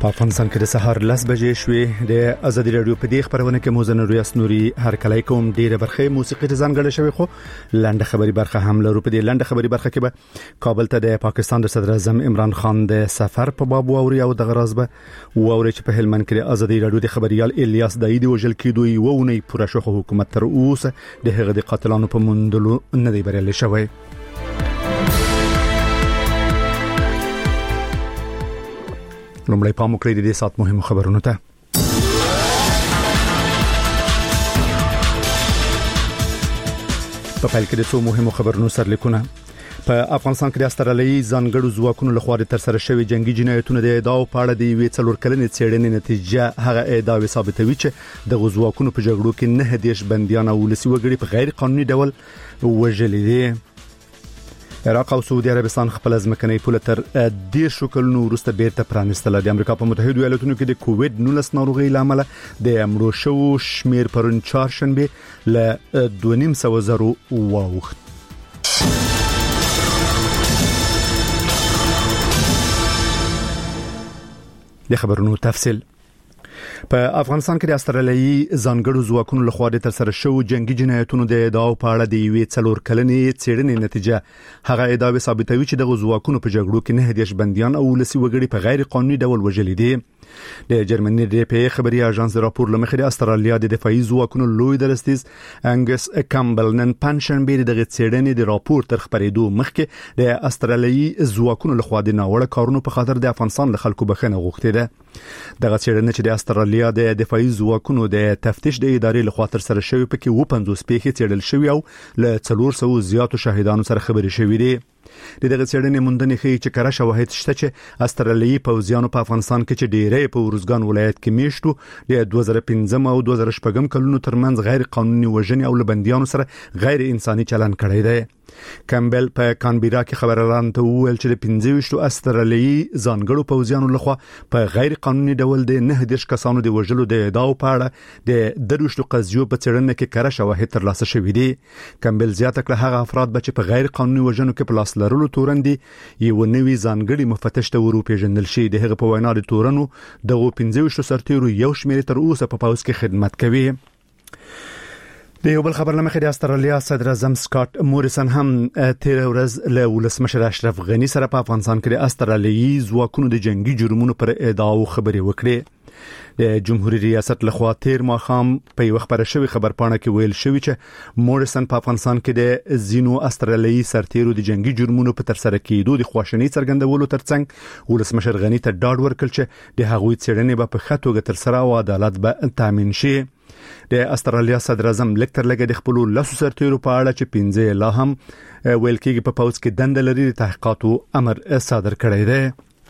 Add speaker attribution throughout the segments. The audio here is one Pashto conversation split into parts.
Speaker 1: په افغانستان کې د سهار 10 بجې شوې د ازادي رادیو په دې خبرونه کې موزن ریاض نوري هر کله کوم ډیره برخه موسیقي ته ځانګړې شوی خو لنډه خبري برخه هم لرو. په دې لنډه خبري برخه کې به کابل ته د پاکستان د صدر اعظم عمران خان د سفر په باب ووري او د غراز به ووري چې په هلمند کې ازادي رادیو د خبريال الیاس دایدي وجل کېدو یو ونی پوره شو حکومت تر اوسه د هغه د قاتلانو په مندلو نه دی بریالي شوی. لومړی پام وکړئ د دې سات مهمو خبرونو ته. په پیل کې د څو مهمو خبرونو سرلیکونه. په افغانستان کې د استرالیي ځانګړو ځواکونو لخوا ترسره شوی جنگي جنایتونو د ادعاو په اړه د یوې څلور کلنې څېړنې نتیجه هغه ادعاوې ثابتوي چې د ځواکونو په جګړو کې 9 بنديان او ولسي وګړي په غیر قانوني ډول وژل دي. عراق او سعودي عربستان خپل ځمکنۍ پوله تر 10 کلونو وروسته بیرته پرانستله. د امریکا په متحده ایالاتونو کې د کووید 19 ناروغي لامل د امړو شو شمیر پرون چهارشنبه ل 2.5 واوښت. د خبرونو تفصیل. په افغانستان کې د استرالیي ځانګړو ځواکونو لخوا ترسره شوی جنگي جنایتونو د ادعاو په اړه د یوې څلور کلنې څېړنې نتیجه هغه ادعاوې ثابتوي چې د ځواکونو په جګړو کې 9 بنديان او ولسي وګړي په غیر قانوني ډول وژل دي. د جرمني د پی خبري اژانس راپور لمخې د استرالیا د دفاعي ځواکونو لوی درستیز انګس کامبل نن پنځشنبه د څېړنې د راپور تر خبرېدو مخکې د استرالیي ځواکونو لخوا د ناوړه کارونو په خاطر د افغانستان له خلکو بخښنه غوښتې ده. دغه څېړنه چې د استرالیا د دفاعي ځواکونو د تفتیش د ادارې لخوا ترسره شوی پکې 50 پیښې څېړل شوی او له 400 زیاتو شاهدانو سره خبرې شوې دي. دغه څېړنې موندنې ښیي چې کره شواهد شته چې استرالیي پوځیانو په افغانستان کې چې ډېرې په ورزګان ولایت کې میشتو د 2015 او 2016 کلونو ترمنځ غیر قانوني وژنې او لبنديانو سره غیر انساني چلند کړی دی. کامبل په کانبيرا کې خبرلان ته وویل چې د 15 استرالیي ځانګړو پوځیانو لخوا په غیر قانوني ډول د 9 کسانو د وژلو د ادعاو په اړه د دروشتو قضیو په څېړنه کې کره شواهد ترلاسه شوي دي. کامبل زیاته کړه هغه افراد چې په غیر قانوني وژنو کې په لاس لرلو تورندي یو نوی ځانګړي مفتش ته ورپېژندل شي. د هغه په وینا د تورنو دغه 15 سرتیرو یو شمېر تر اوسه په پوځ کې خدمت کوي. د یو بل خبر لمخې د استرالیا صدر اعظم سکاٹ موریسن هم تیر ورځ له ولسمشر اشرف غنی سره په افغانستان کې د استرالیي ځواکونو د جنگي جرمونو پر ادعاو خبرې وکړې. د جمهوریت ریاست لخوا تیر ماښام په یو خبره شوی خبرپاڼه کې ویل شوی چې مورسن په افغانستان کې د زینو استرالیي سرتیرو د جنگي جرمونو په ترسره کېدو د خواشنۍ څرګندولو ترڅنګ ولسمشر غنی ته ډاډ ورکړ چې د هغوی څېړنې به په ښه توګه ترسره او عدالت به تامین شي. د استرالیا صدر اعظم لیکتر لګه د خپل لاسو سرتیرو په اړه چې 15 لا هم ویل کېږي په پوځ کې دند لري د تحقیقاتو امر صادر کړی دی.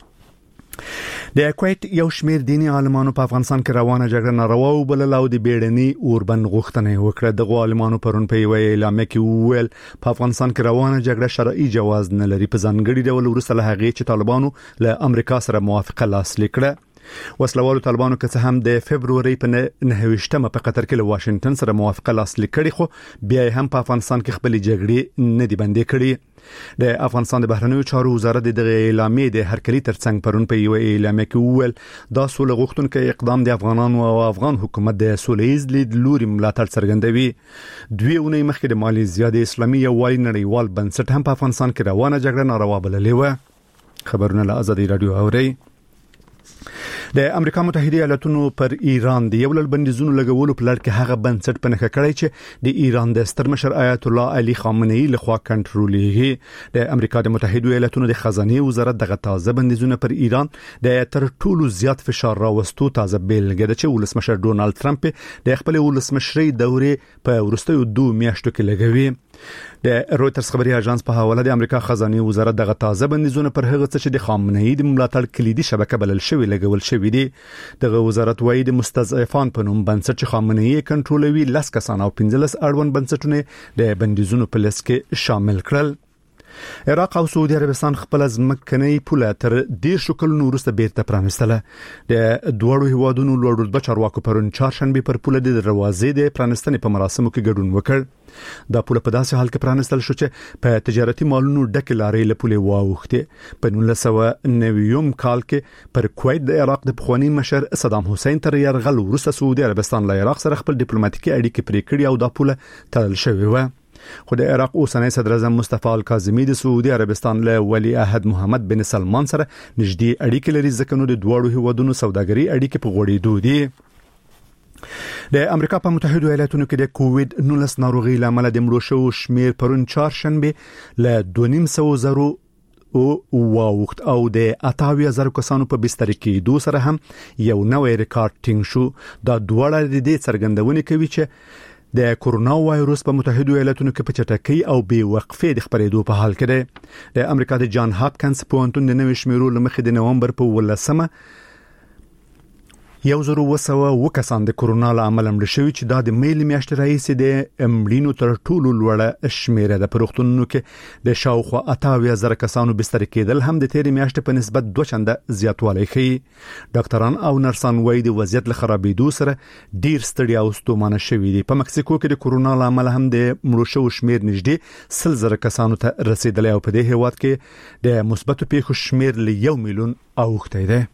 Speaker 1: د کویت یو شمېر دینی عالمانو په افغانستان کې روانه جګړه ناروا وبلله او د بیړني اوربند غوښتنه وکړه. د عالمانو پرون په یو اعلامیه کې ویل په افغانستان کې روانه جګړه شرعي جواز نه لري. په ځانګړي ډول وروسته له هغې چې طالبانو له امریکا سره موافقه لاسلیک کړه. وسلوالو طالبانو که څه هم د فبرवरी په 9مه په قطر کې له واشنگټن سره موافقه لاسلیک کړي خو بیا هم په افغانستان کې خپل جګړې نه دی بندي کړي. د افغانستان د بهرنیو چارو وزارت د اعلامیې د هرکلی ترڅنګ پرون په یو اعلامیه کې وویل دا سوله غوښتونکو اقدام د افغانانو او افغان حکومت د سولهییز لید لوري ملاتړ څرګندوي. دوی اونۍ مخکې د مالیزیا د اسلامي یووالي نړیوال بنسټ هم په افغانستان کې روانه جګړه ناروا بللې و. خبرونه له ازادي رادیو اوري. د امریکا متحده ایالاتونو پر ایران د یو لړ بندیزونو لګولو په لړ کې هغه بنسټ په نخښه کړی چې د ایران د ستر مشر آیت الله علي خامنه‌ای لخوا کنټرولېږي. د امریکا د متحده ایالاتونو د خزانه وزارت دغه تازه بندیزونه پر ایران د تر ټولو زیات فشار راوستو تازه بیلګه ده چې ولسمشر ډونالد ترامپ د خپل ولسمشرۍ دورې په وروستیو 2 میاشتو کې لګوي. د رويټرز خبري اژانس په حواله د امریکا خزانه وزارت دغه تازه بندیزونه پر هغه څه چې د خامنه‌ای د ملاتړ کلیدي شبکه بلل شوی لګول شوی دي. دغه وزارت وايي د مستضعفان په نوم بنسټ چې خامنه‌ای کنټرولوي 10 کسان او 15 اړوند بنسټونه د بندیزونو په لست کې شامل کړل. عراق او سعودي عربستان خپل ځمکنۍ پوله تر 10 کلونو وروسته بیرته پرانستله. د دوړو هیوادونو لوړ رتبه چارواکو پرون چهارشنبه پر پوله د دروازې د پرانستنې په مراسمو کې ګډون وکړ. دا پوله په داسې حال کې پرانستل شو چې په تجارتي مالونو ډکه لارې له پولې واوښته. په 1990 کال کې پر کویت د عراق د پخوانی مشر صدام حسین تر یرغل وروسته سعودي عربستان له عراق سره خپل ډیپلوماټیکي اړیکې پرې کړې او دا پوله تړل شوې و. خو د عراق اوسنی صدر اعظم مصطفی الکاظمی د سعودي عربستان له ولی عهد محمد بن سلمان سره نږدې اړیکې لري، ځکه نو د دوړو هیوادونو سوداګري اړیکې په غوړېدو دي. د امریکا په متحده ایالاتونو کې د کووید-19 ناروغي لامل د مړو شوو شمیر پرون چهارشنبه له 2.5 او واوخت او د 88,000 کسانو په بستر کې دوه سره هم یو نوې ریکارډ ټینګ شو. دا دوړه د دې څرګندونه کوي چې د کورونا وایروس په متحده ایالاتونو کې په چټکۍ او بې وقفې د خپرېدو په حال کې دی. د امریکا د جان هاپکینز پوهنتون د نوې شمیرو لمخې د نومبر په 18 1,200 کسان د کورونا له امله مړ شوي، چې دا د میل میاشتې راهیسې د مړینو تر ټولو لوړه شمیره ده. په روغتونونو کې د شاوخوا 88,000 کسانو بستر کېدل هم د تېرې میاشتې په نسبت 2 چنده زیاتوالی ښيي. ډاکټران او نرسان وايي د وضعیت له خرابېدو سره ډیر ستړي او ستومانه شوي دي. په مکسیکو کې د کورونا له امله هم د مړو شوو شمیر نږدې 100,000 کسانو ته رسیدلی او په دې هیواد کې د مثبتو پیښو شمیر له 1 میلیون اوښتی دی.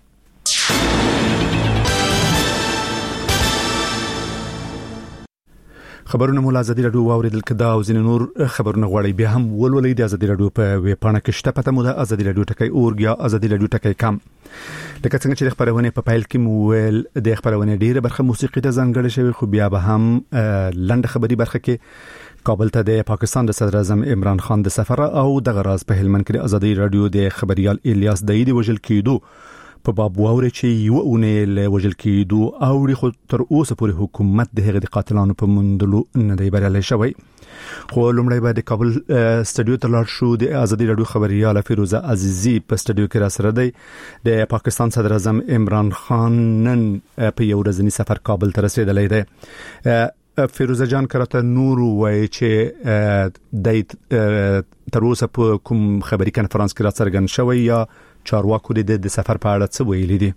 Speaker 1: خبرونه مو ازادي رادیو واوریدل کدا او ځین نور خبرونه غواړي بیا هم ولولئ د ازادي رادیو په ویب پاڼه کې شته. پته مو د ازادي رادیو ټکی اورګ یا ازادي رادیو ټکی کم. لکه څنګه چې خبرونه په فایل کې مو ویل د خبرونه ډیره برخه موسیقي ته ځانګړې شوی، خو بیا به هم لنډ خبري برخه کې کابل ته د پاکستان د صدر اعظم عمران خان د سفر او د غراز په هلمند کې د ازادي رادیو د خبريال الیاس دایدی وجل کېدو په باب واوري چې یو اونې له وجل کېدو او خو تر اوسه پورې حکومت د هغه د قاتلانو په مندلو نه دی بریالي شوی. خو لومړی به د کابل سټډیو ته لاړ شو. د ازادي رادیو خبريال فیروزه عزیزی په سټډیو کې را سره دی. د پاکستان صدر اعظم عمران خان نن په یو ورځنی سفر کابل ته رسیدلی دی. فیروزه جان کرته نور وای چې د تر اوسه په کوم خبري کانفرنس کې را څرګند شوی یا چارواکو د سفر په اړه څه ویلي دي؟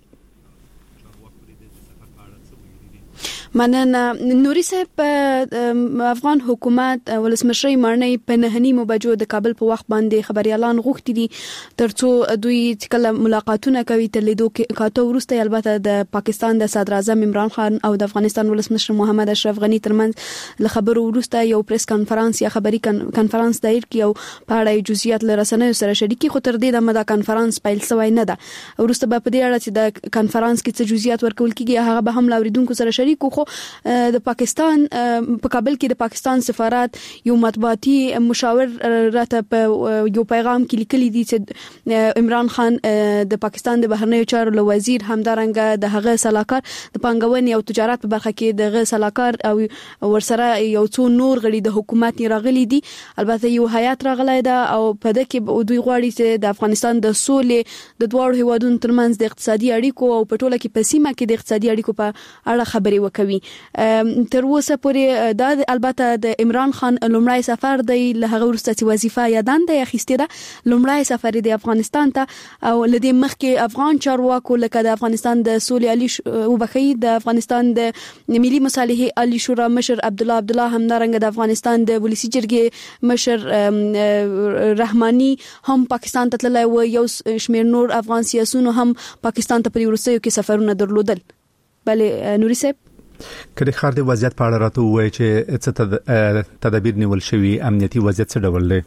Speaker 2: مننه نوري صاحب. افغان حکومت ولسمشر مارنی په 9 بجو د کابل په وخت باندې خبريالان غوښتي دي ترڅو دوی کله ملاقاتونه کوي تر لیدو کې کاته ورسته. البته د پاکستان د صدر اعظم عمران خان او د افغانستان ولسمشر محمد اشرف غنی ترمنځ له خبرو ورسته یو پریس کانفرنس یا خبري کانفرنس دایر کی او په اړه جزئیات لرسنوي سره شریکي، خو تر دې د مده کانفرنس پیل شوی نه ده. ورسته به په دې اړه چې د کانفرنس کې څه جزئیات ورکول کیږي هغه به هم لاوریدونکو سره شریکو. خو د پاکستان په کابل کې د پاکستان سفارت یو مطبوعاتي مشاور راته په یو پیغام کې لیکلي دي چې عمران خان د پاکستان د بهرنیو چارو وزیر همدارنګه د هغه سلاکار د پنګونې او تجارت په برخه کې د سلاکار او ورسره یو څو نور غړي د حکومت راغلي دي. البته یو هیئت راغلی ده او په دې کې دوی غواړي چې د افغانستان د سولې د دوه هیوادونو ترمنځ د اقتصادي اړیکو او په ټوله کې په سیمه کې د اقتصادي اړیکو په اړه خبري وکوي. تر اوسه پورې دا البته د عمران خان لومړی سفر دی، له هغه وروسته چې وظیفه یادان دی اخیسته ده. لومړی سفر دی افغانستان ته او لدی مخکې افغان چارواکو لکه د افغانستان د سولې علي وبخي د افغانستان د ملي مصالحې علي شورا مشر عبد الله همدارنګه د افغانستان د ولسی جرګې مشر رحماني هم پاکستان ته تللی و. یو شمیر نور افغان سیاسيونو هم پاکستان ته په ورسېو کې سفرونه درلودل. بله نوري صاحب
Speaker 1: کله خار د وضعیت په اړه راته وایي چې څه تدابیر نیول شوی، امنیتي وضعیت څه ډول دی؟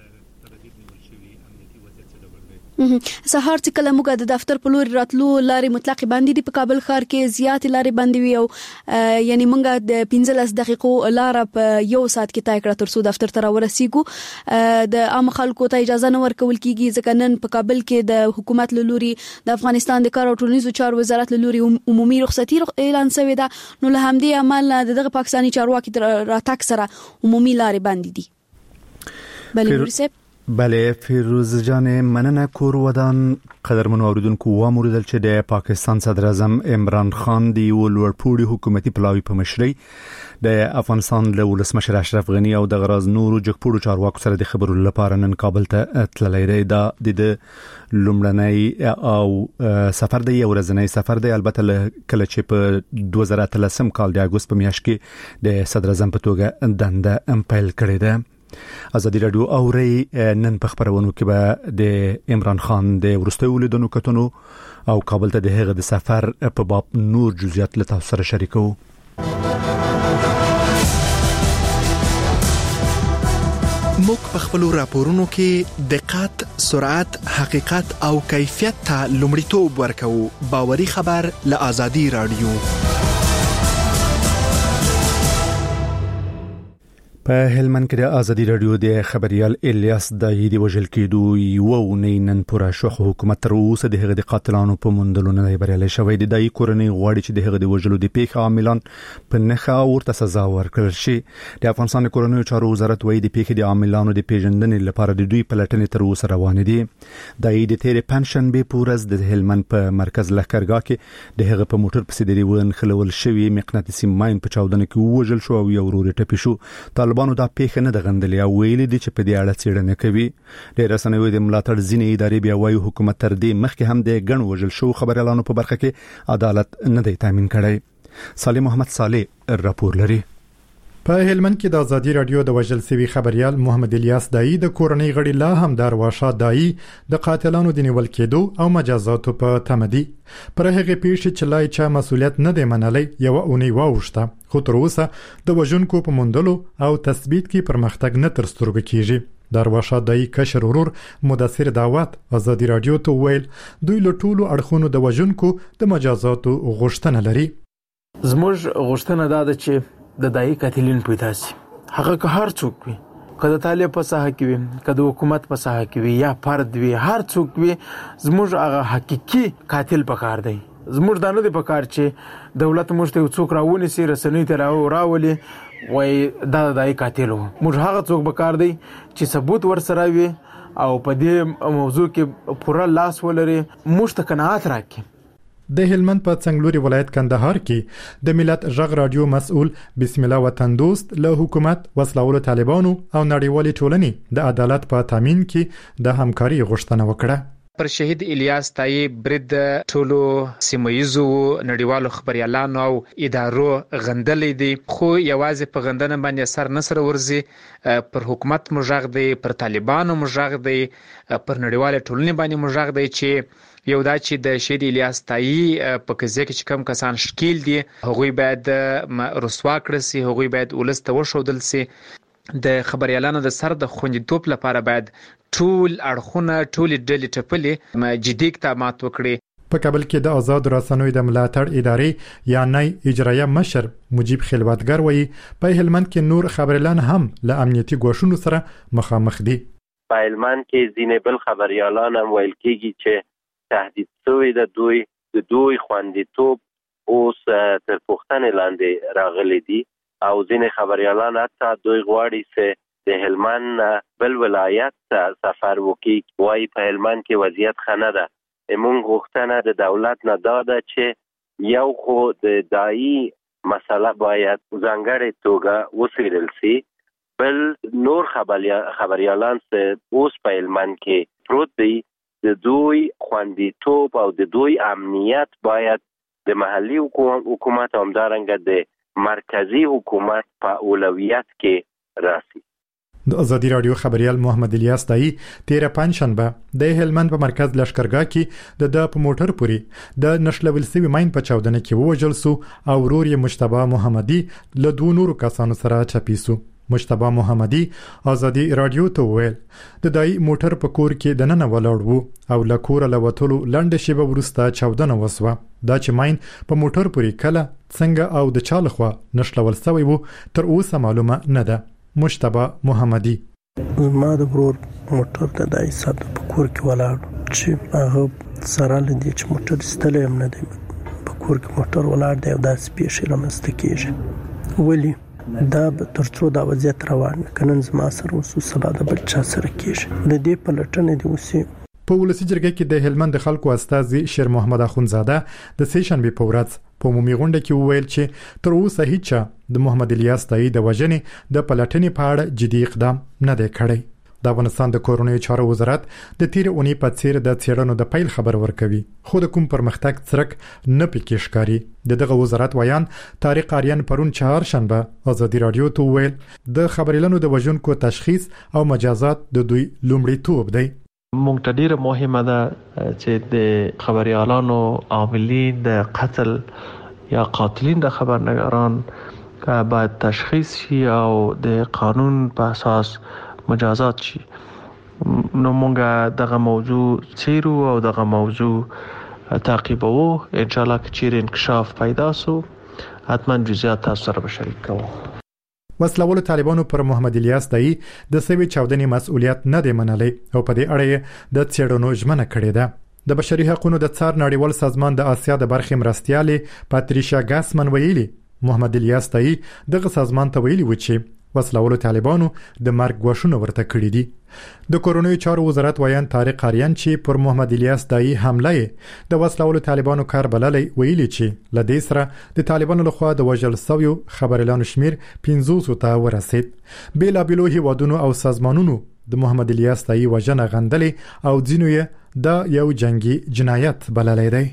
Speaker 2: سهار چې کله موږ د دفتر په لور راتلو لارې مطلق باندې په کابل ښار کې زیات لارې باندې وي او یعنی موږ د 15 دقیقو لار په یو ساعت کې طی کړه ترڅو دفتر ته ورسېږو. د عام خلکو ته اجازه نه ورکول کیږي ځکه نن په کابل کې د حکومت لوري د افغانستان د کار او ټولنیزو چارو وزارت لوري عمومي رخصتي اعلان شوې ده. نو له همدې عمل دغه پاکستاني چارواکي راتګ سره عمومي لارې باندې دي. بلې ورسې
Speaker 1: بله فیروز جان مننه کور ودان قدرمن اوریدونکو و موریدل چې د پاکستان صدر اعظم عمران خان دی ولورپوړي حکومتي پلاوی په مشرۍ د افغانستان له ولسمشر اشرف غنی او د غراز نورو جګپوړو چارواکو سره د خبرو لپاره نن کابل ته تللی دی. دا د لومړنۍ او سفر دی ورځنی سفر دی، البته کله چې په 2013 کال د اگست په میاشت کې د صدر اعظم په توګه دنده پیل کړې ده. ازادي رادیو اوري نن په خبرونو کې به د عمران خان د ورستیو لیدونکو کتنو او کابل ته د هغه د سفر په باب نور جزئیات له تاسو سره شریکو.
Speaker 3: موږ په خپل راپورونو کې دقت، سرعت، حقیقت او کیفیت ته لومړیتوب ورکوو. باوري خبر له ازادي رادیو.
Speaker 1: په هلمند کې د ازادي رادیو د خبريال الیاس دایي د وژل کېدو یو نن پوره شو حکومت تر اوسه د هغه د قاتلانو په موندلو نه بریالي شوی دی. دایي کورنۍ غواړي چې د هغه د وژلو د پیښه عاملان په نخښه ورته سزا ورکړل شي. د افغانستان کورنۍ چارو وزارت وایي د پیښې د عاملانو د پیژندنې لپاره د دوی پلټنې تر اوسه روان دي. دایي د تیر پنشن به پورز د هلمند په مرکز لخرګاه کې د هغه په موټر پسې د ریون خلول شوی مقناطیسي ماین په چاودنه کې وژل شو او یو ورور ټپي شو. طالبانو دا پیښه نه د غندلې او ویل دي چې په دې اړه څېړنه کوي. د رسنیو د ملاتړ ځینې ادارې بیا وایي حکومت تر دې مخکې هم د ګڼ وژل شو خبريالانو په برخه کې عدالت نه دی تامین کړی. صالح محمد صالح راپور لري.
Speaker 4: په هلمند کې د ازادي رادیو د وژل سوي خبريال محمد الیاس دایي د کورنۍ غړي لا هم د ارواښا دایي د قاتلانو د نیول کېدو او مجازاتو په تمدي پر هغه پیښې چې لای چا مسولیت نه دی منلای یو اونۍ واوښته، خو تر اوسه د وژونکو په موندلو او تثبیت کې پرمختګ نه تر سترګو کیږي. د ارواښا دایي کشر ورور مدثر دعوت ازادي رادیو ته ویل دوی له ټولو اړخونو د وژونکو د مجازاتو غوښتنه لري.
Speaker 5: زموږ غوښتنه دا ده چې د دایي قاتلین پیدا شي. هغه که هر څوک وي، که د طالب په ساحه کې وي، که د حکومت په ساحه کې وي یا فرد وي، هر څوک وي، زموږ هغه حقيقي قاتل پکار دی. زموږ دا نه دی پکار چې دولت موږ ته څوک راونیسي رسنۍ ته راولي وای دا د دایي قاتل وو. موږ هغه څوک پکار دی چې ثبوت ورسره وي او په دې موضوع کې پوره لاس ولري، موږ ته قناعت راکړي.
Speaker 4: د هلمند په څنګلوري ولایت کندهار کې د ملت غږ رادیو مسؤل بسم الله وطن دوست له حکومت، وسلوالو طالبانو او نړیوالې ټولنې د عدالت په تامین کې د همکاري غوښتنه وکړه.
Speaker 6: پر شهید الیاس دایي برید ټولو سیمایزو نړیوالو خبريالانو او ادارو غندلې دي، خو یوازې په غندنه باندې سر نصر ورزي. پر حکومت مجاغ دی، پر طالبانو مجاغ دی، پر نړیوالې ټولنې باندې مجاغ دی چې یو دا چې د شهید الیاس دایي په قضیه کې کم کسان شکیل دي هغوی باید رسوا کړي سي، هغوی باید ولس ته وښودل سي. د خبريالانو د سر د خوندیتوب لپاره باید ټول اړخونه، ټول ډلې ټپلې جدي اقدامات وکړي.
Speaker 4: په کابل کې د آزاد رسنیو د ملاتړ ادارې یعنی اجرایه مشر مجیب خلوتګر وایي په هلمند کې نور خبريالان هم له امنیتي ګواښونو سره مخامخ دي.
Speaker 7: په هلمند کې ځینې بل خبريالان هم ویل کېږي چې تهدید شوی د دوی خوندیتوب اوس تر پوښتنې لاندې راغلي دي او ځینې خبريالان حتی دوی غواړي چې د هلمند بل ولایت سفر وکړي. وایي په هلمند کې وضعیت ښه نه ده. موږ غوښتنه د دولت نه دا ده چې یو خو د دایي مسله باید ځانګړې توګه وڅېړل شي، بل نور خبريالان چې اوس په هلمند کې پروت دي د دوی خوندیتوب او د دوی امنیت باید د محلي حکومت او همدارنګه د مرکزی حکومت په اولویت کې راسي.
Speaker 4: د ازادي رادیو خبريال محمد الیاس دایي تیر پنځشنبه د هلمند په مرکز لشکرګاه کې د په موټر پوري د نشلول سوي ماین په چاودنه کې ووژل سو او ورور یې مجتبی محمدي له دوه نورو کسانو سره چپی سو. مجتبی محمدي ازادي رادیو ته ویل د دایي موټر په کور کې د نن ولاړ وو او له کور له وټولو لنډه شیبه وروسته چاودنه وسوه. دا چې ماین په موټر پوري کله څنګه او د چا لخوا نشلول سوی وو تر اوسه معلومه نه ده. مجتبی محمدي
Speaker 8: ما د ورور موټر د دای صاحب په کور کې ولاړ چې هغه سره لدی چې موټر ستلم نه دی په کور کې موټر ولاړ دی او دا سپیشل رامسته کیږي. ولی دا ترڅو دا وضعیت روان کنن زما سره وسو سبا د بل چا سره کېږي د دې پلټنې دی اوسې.
Speaker 4: په ولسی جرګه کې د هلمند خلکو استازي شیر محمد اخونزاده د سیشن په ورځ په عمومي غونډه کې وویل چې تر اوسه هیڅ د محمد الیاس تایي د وژنې د پلټنې په اړه جدي اقدام نه دی کړی. د افغانستان د کورونی چارو وزارت د تیر اونۍ په څیر د څېړنو د پیل خبر ورکوي خو د کوم پرمختګ څرک نه پکې ښکاري. دغه وزارت ویان طارق آریان پرون چهارشنبه ازادي رادیو ته ویل د خبريالانو د وژونکو تشخیص او مجازات د دوی لومړیتوب دی.
Speaker 9: مونږ ته ډیره مهمه ده چې د خبريالانو عاملین د قتل یا قاتلین د خبرنگاران باید تشخیص شي او د قانون په اساس مجازات شي. نو مونږه دغه موضوع چیرو او دغه موضوع تعقیبو ان شاء الله چې انکشاف پیدا سو حتما جزئیات تاسو سره به شریک کوو.
Speaker 4: وسلوال طالبانو پر محمد الیاس تایي د سوي چاودنې مسؤلیت نه دی منلی او په دې اړه د څېړنو ژمنه کړې ده. د بشري حقوقو د څار نړیوال سازمان د آسیا د برخې مرستيالې پاتریشا ګاسمن ویلي محمد الیاس تایي دغه سازمان ته ویلي و چې وسلوالو طالبانو د مرګ غوښنه ورته کړې دي. د کورونی چارو وزارت ویان طارق آریان چې پر محمد الیاس تایي حمله د وسلوالو طالبانو کار بللی ویلي چې لدې سره د طالبانو لخوا د وژل شویو خبريالانو شمیر 500 ته ورسید. بلا بلو هیوادونو او سازمانونو د محمد الیاس تایي وژنه غندلې او ځینو یې د یو جنگي جنایت بللی دی.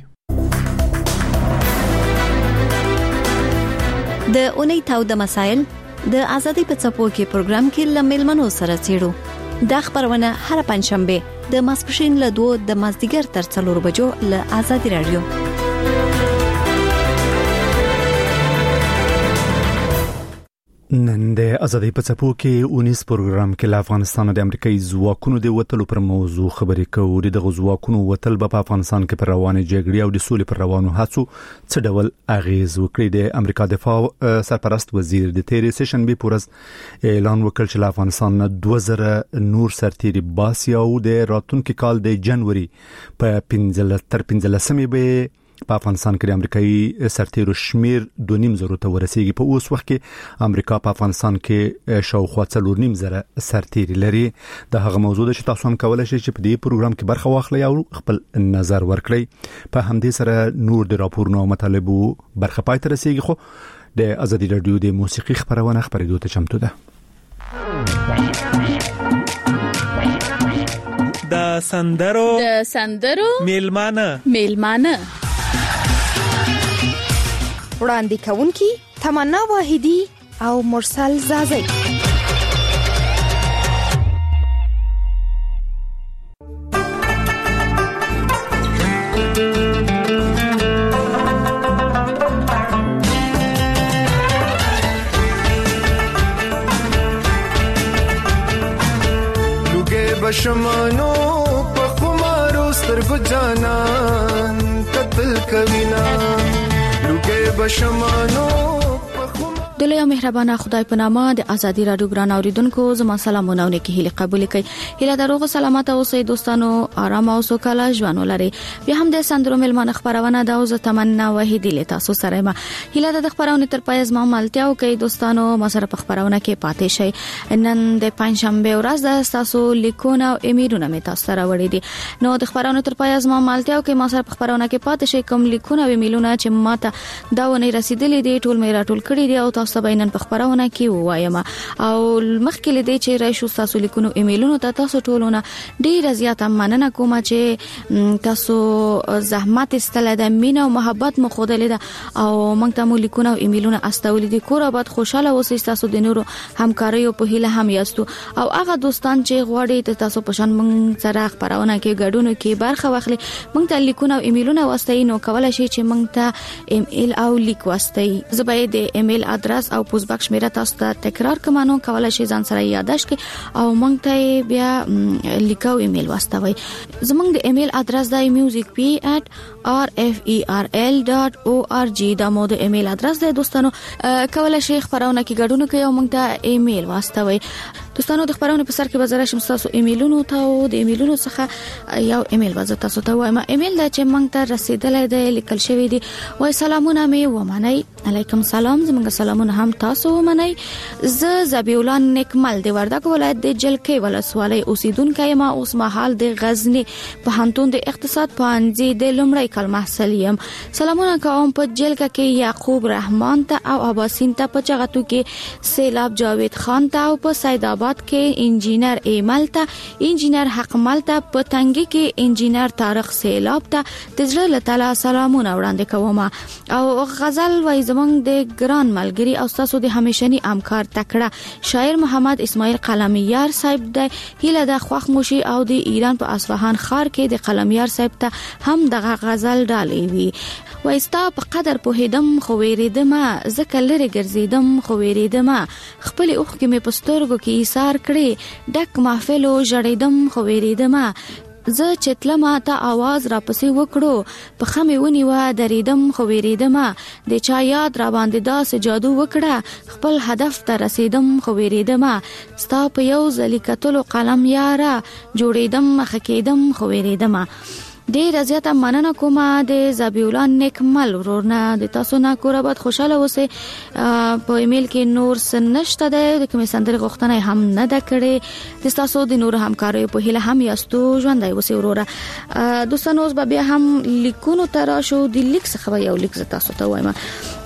Speaker 10: د اونۍ تاو د مسائل د ازادي په څپو کې پروګرام کې لمل منو سره چیرو د خبرونه هر پنځشنبه د ماسپښین له 2 د مازدیګر تر 4 بجو له ازادي رادیو.
Speaker 1: نن د ازادي په څپو کې 19 پروګرام کې له افغانستان د امریکایي ځواکونو د وټلو پر موضوع خبرې کوو. د ځواکونو وټل په افغانستان کې پر روانه جګړې او د سولې پر روانو هڅو څه ډول اغیز وکړي. د امریکا دفاع سرپرست وزیر د تیرې سیشن به پورز اعلان وکړ چې افغانستان 2000 نور سرتیري باسي او د راتلونکي کال د جنوري په 15 به په افغانستان کې د امریکایي سرتیرو شمیر 2.5 ته ورسیږي. په اوس وخت کې امریکا په افغانستان کې شاوخوا 4.5 سرتیري لري. د هغه موضوع چې تاسو هم کولای شئ چې په دې پروګرام کې برخه واخلئ او خپل نظر ورکړئ. په همدې سره نور د راپورونو او مطالبو برخه پای ته رسیږي. خو د ازادي رادیو د موسیقي خبرونه خبرېدو ته چمتو ده.
Speaker 11: د سندرو میلمانه
Speaker 12: وړاندې کوونکی تمنا واحدی او مرسل زازی.
Speaker 13: بشمانو په خمارو سترګو جانان قتل کوینا لوګي بشمانو
Speaker 2: د لوی مهربانه خدای په نامه د ازادي رادیو ګران اوریدونکو زما سلامونه کې هیله قبول کړئ. هیله دروغ سلامت اوسئ دوستانو، آرام او سوکاله ژوند ولرئ. بیا هم د سندرو ملمانه خبرونه د اوس تمنا وحیدی له تاسو سره ما هیله د خبرونه تر پای زما ملتیا او کوي دوستانو ما سره په خبرونه کې پاتې شئ. نن د پنځشنبه ورځ د تاسو لیکونه او ایمیلونه می تاسو سره وړي دي. نو د خبرونه تر پای زما ملتیا او کوي ما سره په خبرونه کې پاتې شئ. کوم لیکونه او ایمیلونه چې ماته دا ونه رسیدلې دي ټول مې راټول کړی دي او تاسو بینن په خبرونه کې وایم او مخکې لدی چې راشو تاسو لیکونو ایمیلونو ته تاسو ټولونه ډیر زیات مننه کوم چې تاسو زحمت استله د مینه او محبت مو خوده لیدا او موږ ته مو لیکونه او ایمیلونه استولې دي. کور آباد خوشاله اوسئ. تاسو د نورو همکاري او په هیله هم یاستو او هغه دوستان چې غواړي تاسو په شان موږ سره خبرونه کې ګډون کې برخه واخلي موږ ته لیکونه او ایمیلونه واستئ. نو کولای شئ چې موږ ته ایمیل او لیک واستئ. زبې د ایمیل ادرس او پوسټ باکس میرا تاسو ته تکرار کومانو کولای شئ ځان سره یاداش کړئ او موږ ته بیا لیکو ایمیل واستوي. زموږ د ایمیل ادرس د musicp@rferl.org دا مو د ایمیل ادرس دی دوستانو. کولای شئ خبرونه کې ګډون کړئ او موږ ته ایمیل واستوي.
Speaker 10: دوستانو د خبرونو په سر کې وزره شم تاسو ایمیلونو ته او د ایمیلونو څخه یو ایمیل وزه تاسو ته وایم. ایمیل دا چې مونږ ته رسیدلای دی لیکل شوی دی وای سلامونه می ومنئ. علیکم سلام. زموږ سلامونه هم تاسو ومنئ. ز زبیولا نیکمل د وردګ ولایت د جلکې ولسوالۍ اوسیدونکو ما اوس مهال د غزنی پوهنتون د اقتصاد پوهنځي د لومړی کال محصل یم. سلامونه کوم په جلکه کې یعقوب رحمان ته او اباسین ته، په چغتو کې سیلاب جاوید خان ته او په سید آباد کې انجینر ایمل ته، انجینر حق مل ته، په تنګي کې انجینر طارق سیلاب ته د زړه تعالی سلامونه وړاندې کوم. او غزل وای زمونږ د ګران ملګری او تاسو د همیشنی همکار تکړه شاعر محمد اسماعیل قلمیار صاحب د هیله د خوخموشي او د ایران په اصفهان ښار کې د قلمیار صاحب ته هم دغه غزل ډالې وی. وایستا په قدر په هدم خو ویریدم، زکه لری ګرځیدم خو ویریدم، خپل اوخ کې مې پسترګو کې ایثار کړې، ډک محفل او جړیدم خو ویریدم، زه چتلمه ته आवाज را پسې وکړو، په خمه ونی و دریدم خو ویریدم، د چا یاد را باندې داس جادو وکړه، خپل هدف ته رسیدم خو ویریدم، ستا په یو ځلی کتلو قلم یاره جوړیدم مخ کېدم خو ویریدم. ډیر زیاته مننه کوم د زبیولا نیکمل ورونه د تاسو نه کوربت خوشاله اوسئ. په ایمیل کې نور سنشته ده کوم سندره غوښتنه هم نه ده کړې. د تاسو د نور همکاري په هله هم یاستو ژوندای اوسئ وروره. دوستانو اوس بیا هم لیکونو ترا شو د لیک څخه یو لیک تاسو ته وایم.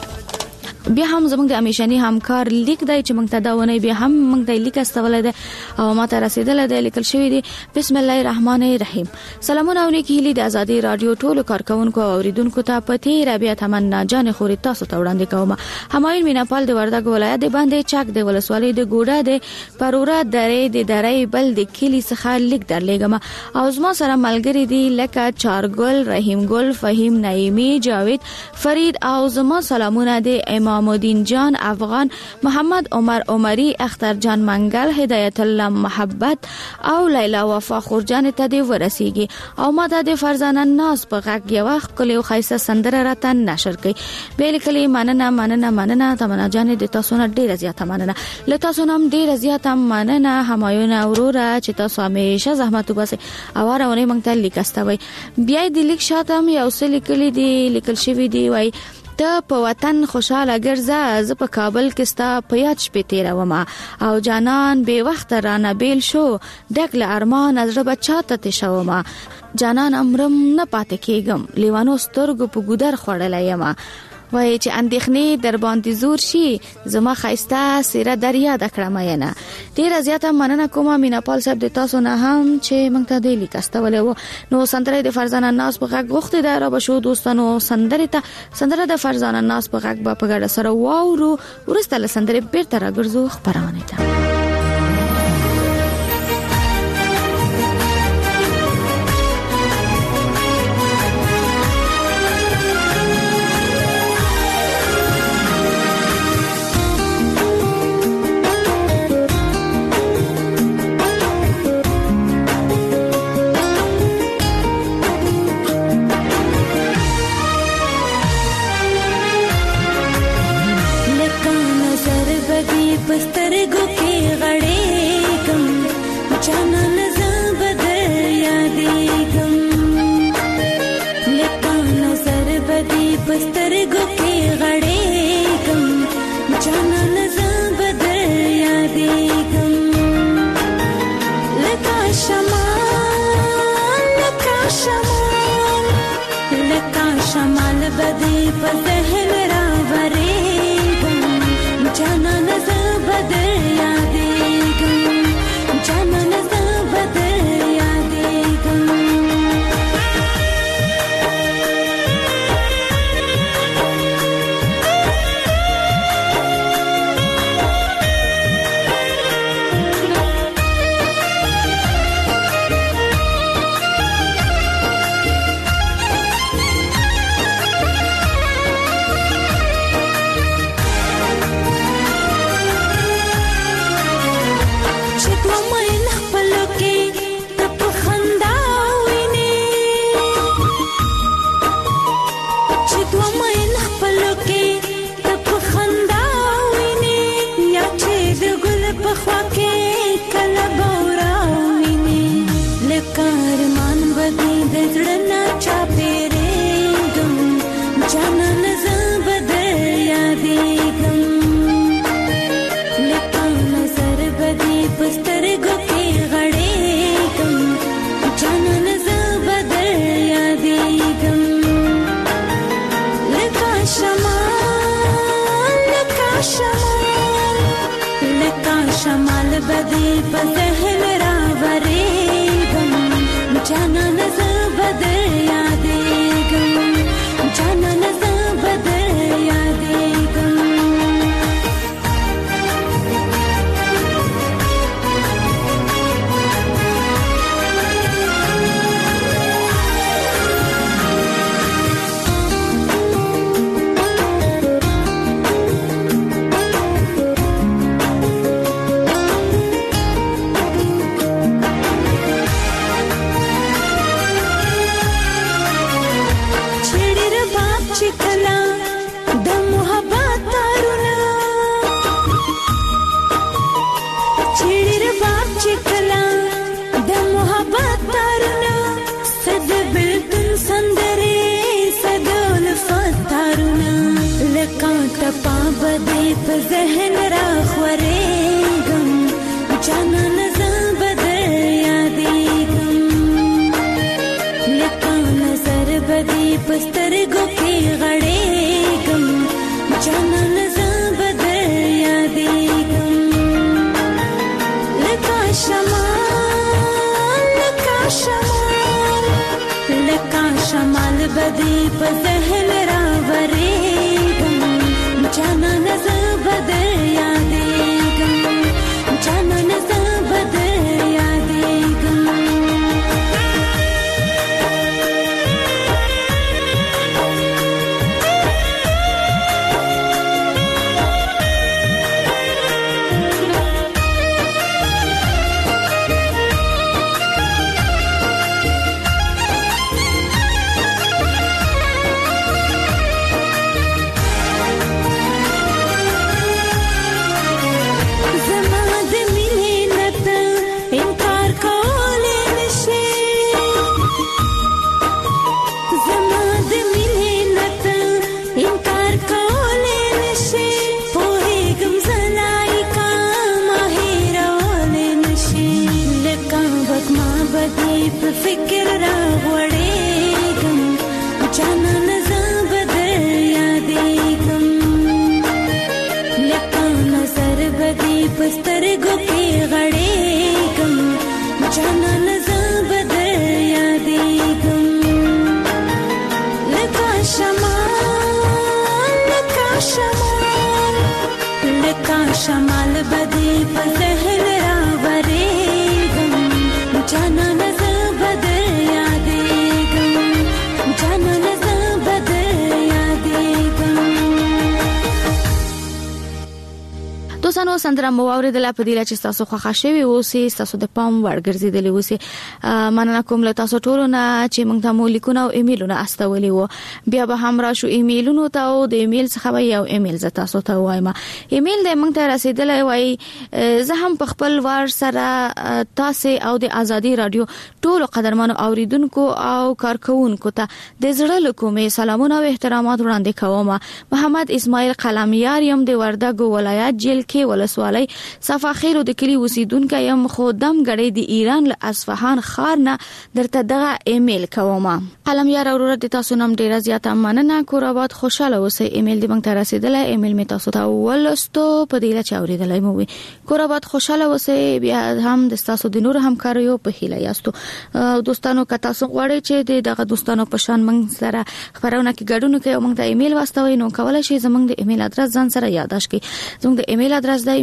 Speaker 10: بیا هم زموږ د همیشنی همکار لیک دی چې موږ ته دا ونه بیا هم موږ د لیک استولای دی او ماته رسیدل دی لیکل شوی دی. بسم الله الرحمن الرحیم. سلامونه او نیکی هیلې د ازادي رادیو ټولو کارکونکو او اوریدونکو ته پتی ربیع تمنا جان خوري تاسو ته وړاندې کوم. همایون میناپال د وردګ ولایت د باندې چاک د ولسوالۍ د ګوډه د پرورا درې د درې بل د کلی څخه لیک درلېګم او زما سره ملګری دی لکه چارګل، رحیم ګل، فهیم، نعیمی، جاوید، فرید او زما سلامونه د امام الدین جان افغان، محمد عمر عمری، اختر جان منګل، هدایت الله محبت او لیلا وفا خورجان ته دی ورسیږي او ما د فرزانه ناز په غږ یو وخت کلی خیسه سندره راته نشر کړي. بیل کلی مننه مننه مننه تمنا جان د تاسو نه ډیره زیاته مننه. له تاسو نام ډیره زیاته مننه همایون اورورا چې تاسو همیشه زحمت وباسئ او راونه مونږ ته لیکستوي. بیا د لیک شاتم یو څه لیکل دي لیکل شوی دی وای ته په وطن خوشاله ګرځه، زه په کابل کې ستا په یاد شپې تیروم او جانان به وخت رانه بیل شو، ډک له ارمان از رب چاته تشوم، جانان امرم نه پاتې کېږم، لیوانو سترګو په ګودر خوړلای یم. وای چې اندېخنې در باندې زور شي، زما خایسته سیره در یاد کړم ینه. ډیره زیاته مننه کوم میناپال صاحب د تاسو نه هم چې موږ ته د لیکستولې و. نو سندره د فرزانه ناز په غږ غوښتي دا را بشو دوستانو. سندره د فرزانه ناز په غږ په ګډه سره واورو. ورسته له سندره بیرته راګرځو خبرونه ته.
Speaker 14: بدی په ذهن راورېږم جانان زه به در یادېږم جانان زه به در یادېږم ذهن را خورېږم جانان زه به در یادېږم لکه نظر به دې په سترګو کې غړېږم جانان زه به در یادېږم لکه شمال به دې په ذهن را ورېږم جانان زه به در یادېږم جانان زه به در یادېږم فکر را غوړېږم جانان زه به در یادېږم لکه نظر به دې په سترګو کې غړېږم جانان زه به در یادېږم لکه شمال به دې په ذهن را ورېږم جانان زه به در یادېږم جانان زه به در یادېږم.
Speaker 10: دوستانو سندره مو اوریدله په دې چې تاسو خوښ شوي اوسئ تاسو د پام وړ ګرځیدلی اوسئ. مننه کوم له تاسو ټولو نه چې موږ ته مو لیکونه او ایمیلونه استولي وو. بیا به هم راشو ایمیلونو ته او د ایمیل څخه یو ایمیل ز تاسو ته وایم. ایمیل د موږ ته رسیدلی وای زه هم په خپل وار سره تاسو او د ازادي رادیو ټولو قدرمنو اوریدونکو او کارکونکو ته د زړه له کومې سلامونه او احترامات وړاندې کوم. محمد اسماعیل قلمیار یم د وردګو ولایت جیل کې ولسوالۍ صفاخیر د کلی اوسیدونکو یم خو دم غړې د ایران له اصفهان ښار نه درته دغه ایمیل کوم. قلمیار اورور د تاسو نام ډیره زیاته مننه. کوراباد خوشاله اوسئ. ایمیل د موږ ته رسیدلی ایمیل می تاسو ته ولستو په دې چې اوریدلای مو وي. کوراباد خوشاله اوسئ. بیا هم د تاسو د نور همکاریو په هیله یاستو. دوستانو که تاسو غواړئ چې دغه دوستانو په شان موږ سره خبرونه کې ګډون کوي او موږ ته ایمیل واستوي نو کولای شئ زموږ د ایمیل ادرس ځان سره یاداش کړئ. زموږ د ایمیل ادرس دی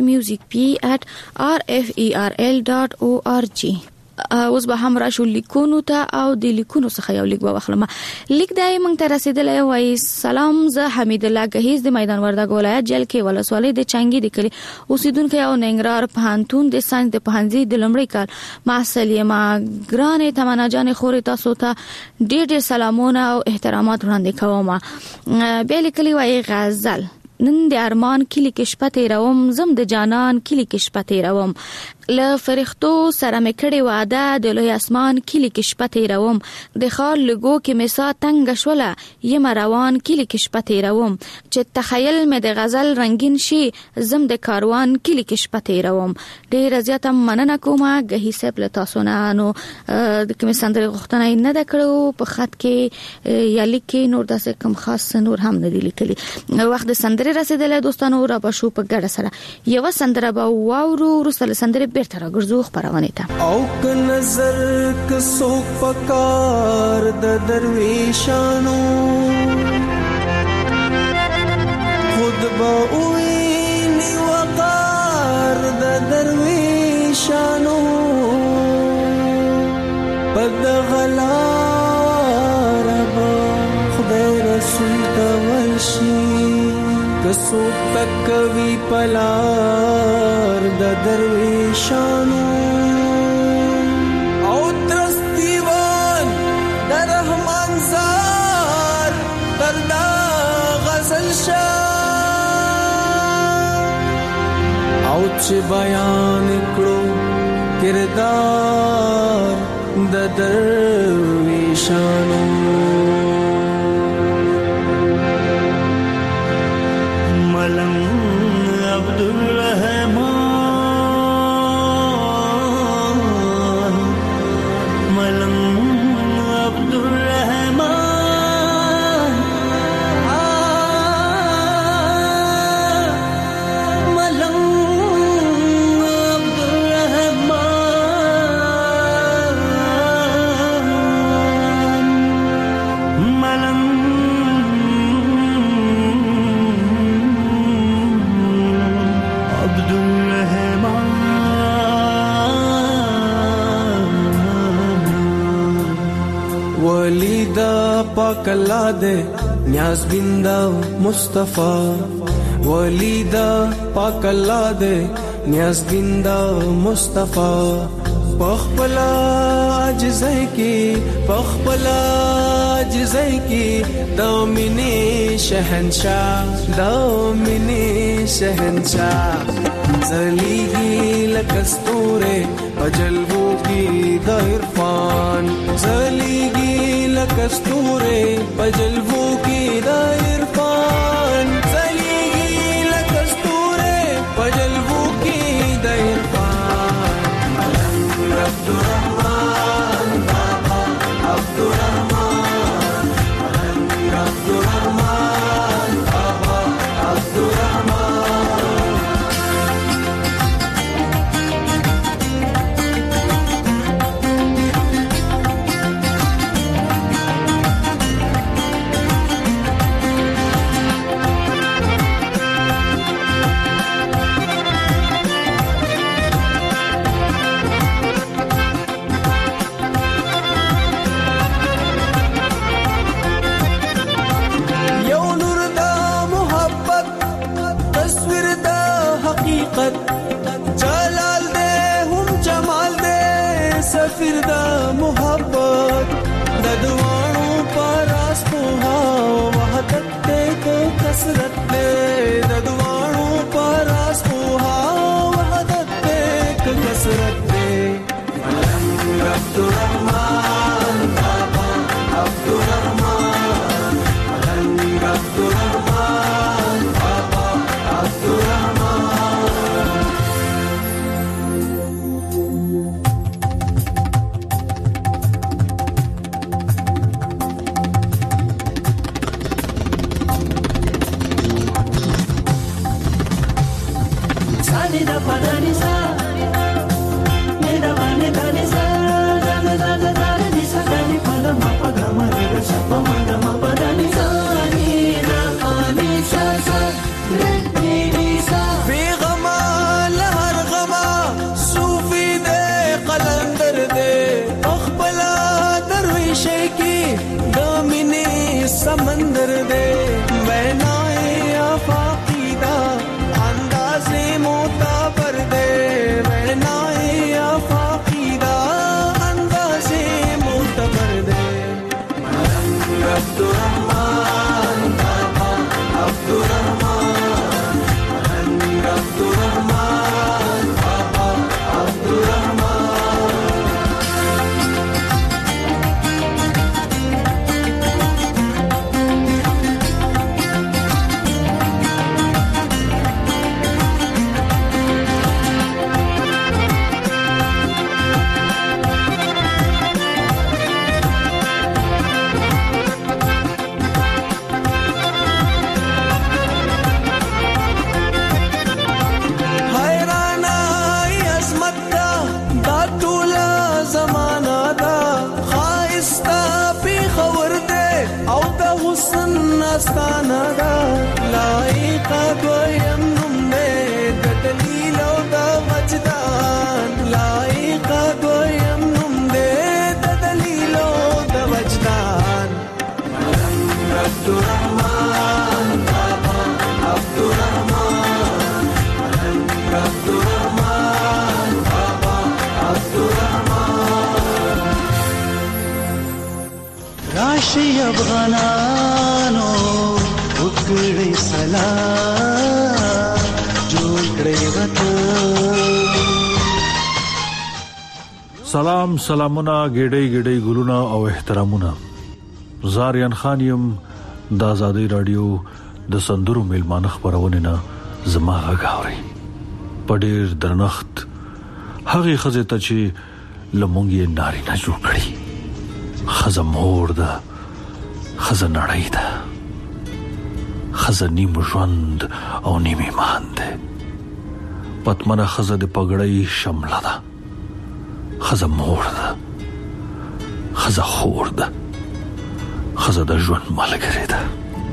Speaker 10: musicp@rferl.org. اوس به هم راشو لیکونو ته او د لیکونو څخه یو لیک به واخلم. لیک دای موږ ته رسیدلی وای سلام زه حمید الله گهیز د میدان وردګ ولایت جیل کې ولسوالۍ د چنګي د کلی اوسیدونکو او ننګرهار پوهنتون د ساينس د پوهنځي د لومړي کال محصل یم. ګرانې تمنا جان خوري تاسو ته ډېر سلامونه او احترامات وړاندې کوم. بیا لیکلی وای غزل نن د ارمان کلی کې شپه تیروم زم د جانان کلی کې شپه تیروم له فرښتو سره مې کړې وعده د لوی اسمان کلی کې شپه تیروم د خار لګو کې مې سا تنګ شوله یم روان کلی کې شپه تیروم چې تخیل مې د غزل رنگین شي زم د کاروان کلی کې شپه تیروم. ډېر زیاته مننه کوم غهي صاحب له تاسو نه نو د کوم سندره غوښتنه نه د کړو په خط کې یا لیکي نور داسې کوم خاص نور هم نه دی لیکلي. وخت د سندره رسیدله دوستانو را بشو په ګډه سره یو سندره به واورو رسل سندره بیرته راګرځو خبرونه ته.
Speaker 13: او ک نظر ک سو پکار د درویشانو خود با اوینی وقار د درویشانو پد غلار با خدای رسول تولشی کسو تکوی پلار د درویشانو او ترس دیوان در رحمان زار دردا غزل شاه او چه بیان کړو کردار د درویشانو ملنگ عبدالرحمن ملنگ عبدالرحمن ملنگ عبدالرحمن ملنگ پاک اللہ دے نیاز بندہ مصطفیٰ ولیدہ پاک اللہ دے نیاز بندہ مصطفیٰ پخپلا عجزائی کی دامنی شہنشاہ زلیگی لکستورے پجلبو کی دا عرفان زلیگی لکستورے پجلبو کی دا عرفان زلیگی لکستورے پجلبو کی دا عرفان عبدالرحمن بابا عبدالرحمن عبدالرحمن بابا عبدالرحمن जलाल दे हम जमाल दे सफिर दा मोहब्बत ददवाणों पर आसपोहा वहदत दे को कसरत दे ददवाणों पर आसपोहा वहदत दे को कसरत दे अब्दुर्रहमान बाबा अब्दुर्रहमान अब्दुर्रहमान बाबा अब्दुर्रहमान समंदर दे मैनाए आफाकीदा अंदाज़े मोताबर दे मैनाए आफाकीदा अंदाज़े मोताबर दे अब्दुर्रहमान बाबा अब्दुर्रहमान अब्दुर्रहमान बाबा अब्दुर्रहमान راشي افغانانو وکړی سلام جوړ کړی وطن.
Speaker 15: سلامونه ګډي ګلونه او احترامونه. زاریان خانیم د آزادۍ رادیو د سندرو میلمانه خبرونه نه زما غاوري په ډېر درنښت هغه خزه ته چې لمونګي ناری نه جوړ کړی خزه مور ده خزه نړۍ ده خزه نیم ژوند او نیم ایمان ده پتمنه خزه د پګړۍ شمله ده خزه مور ده خزه خور ده خزه د ژوند ملګری ده.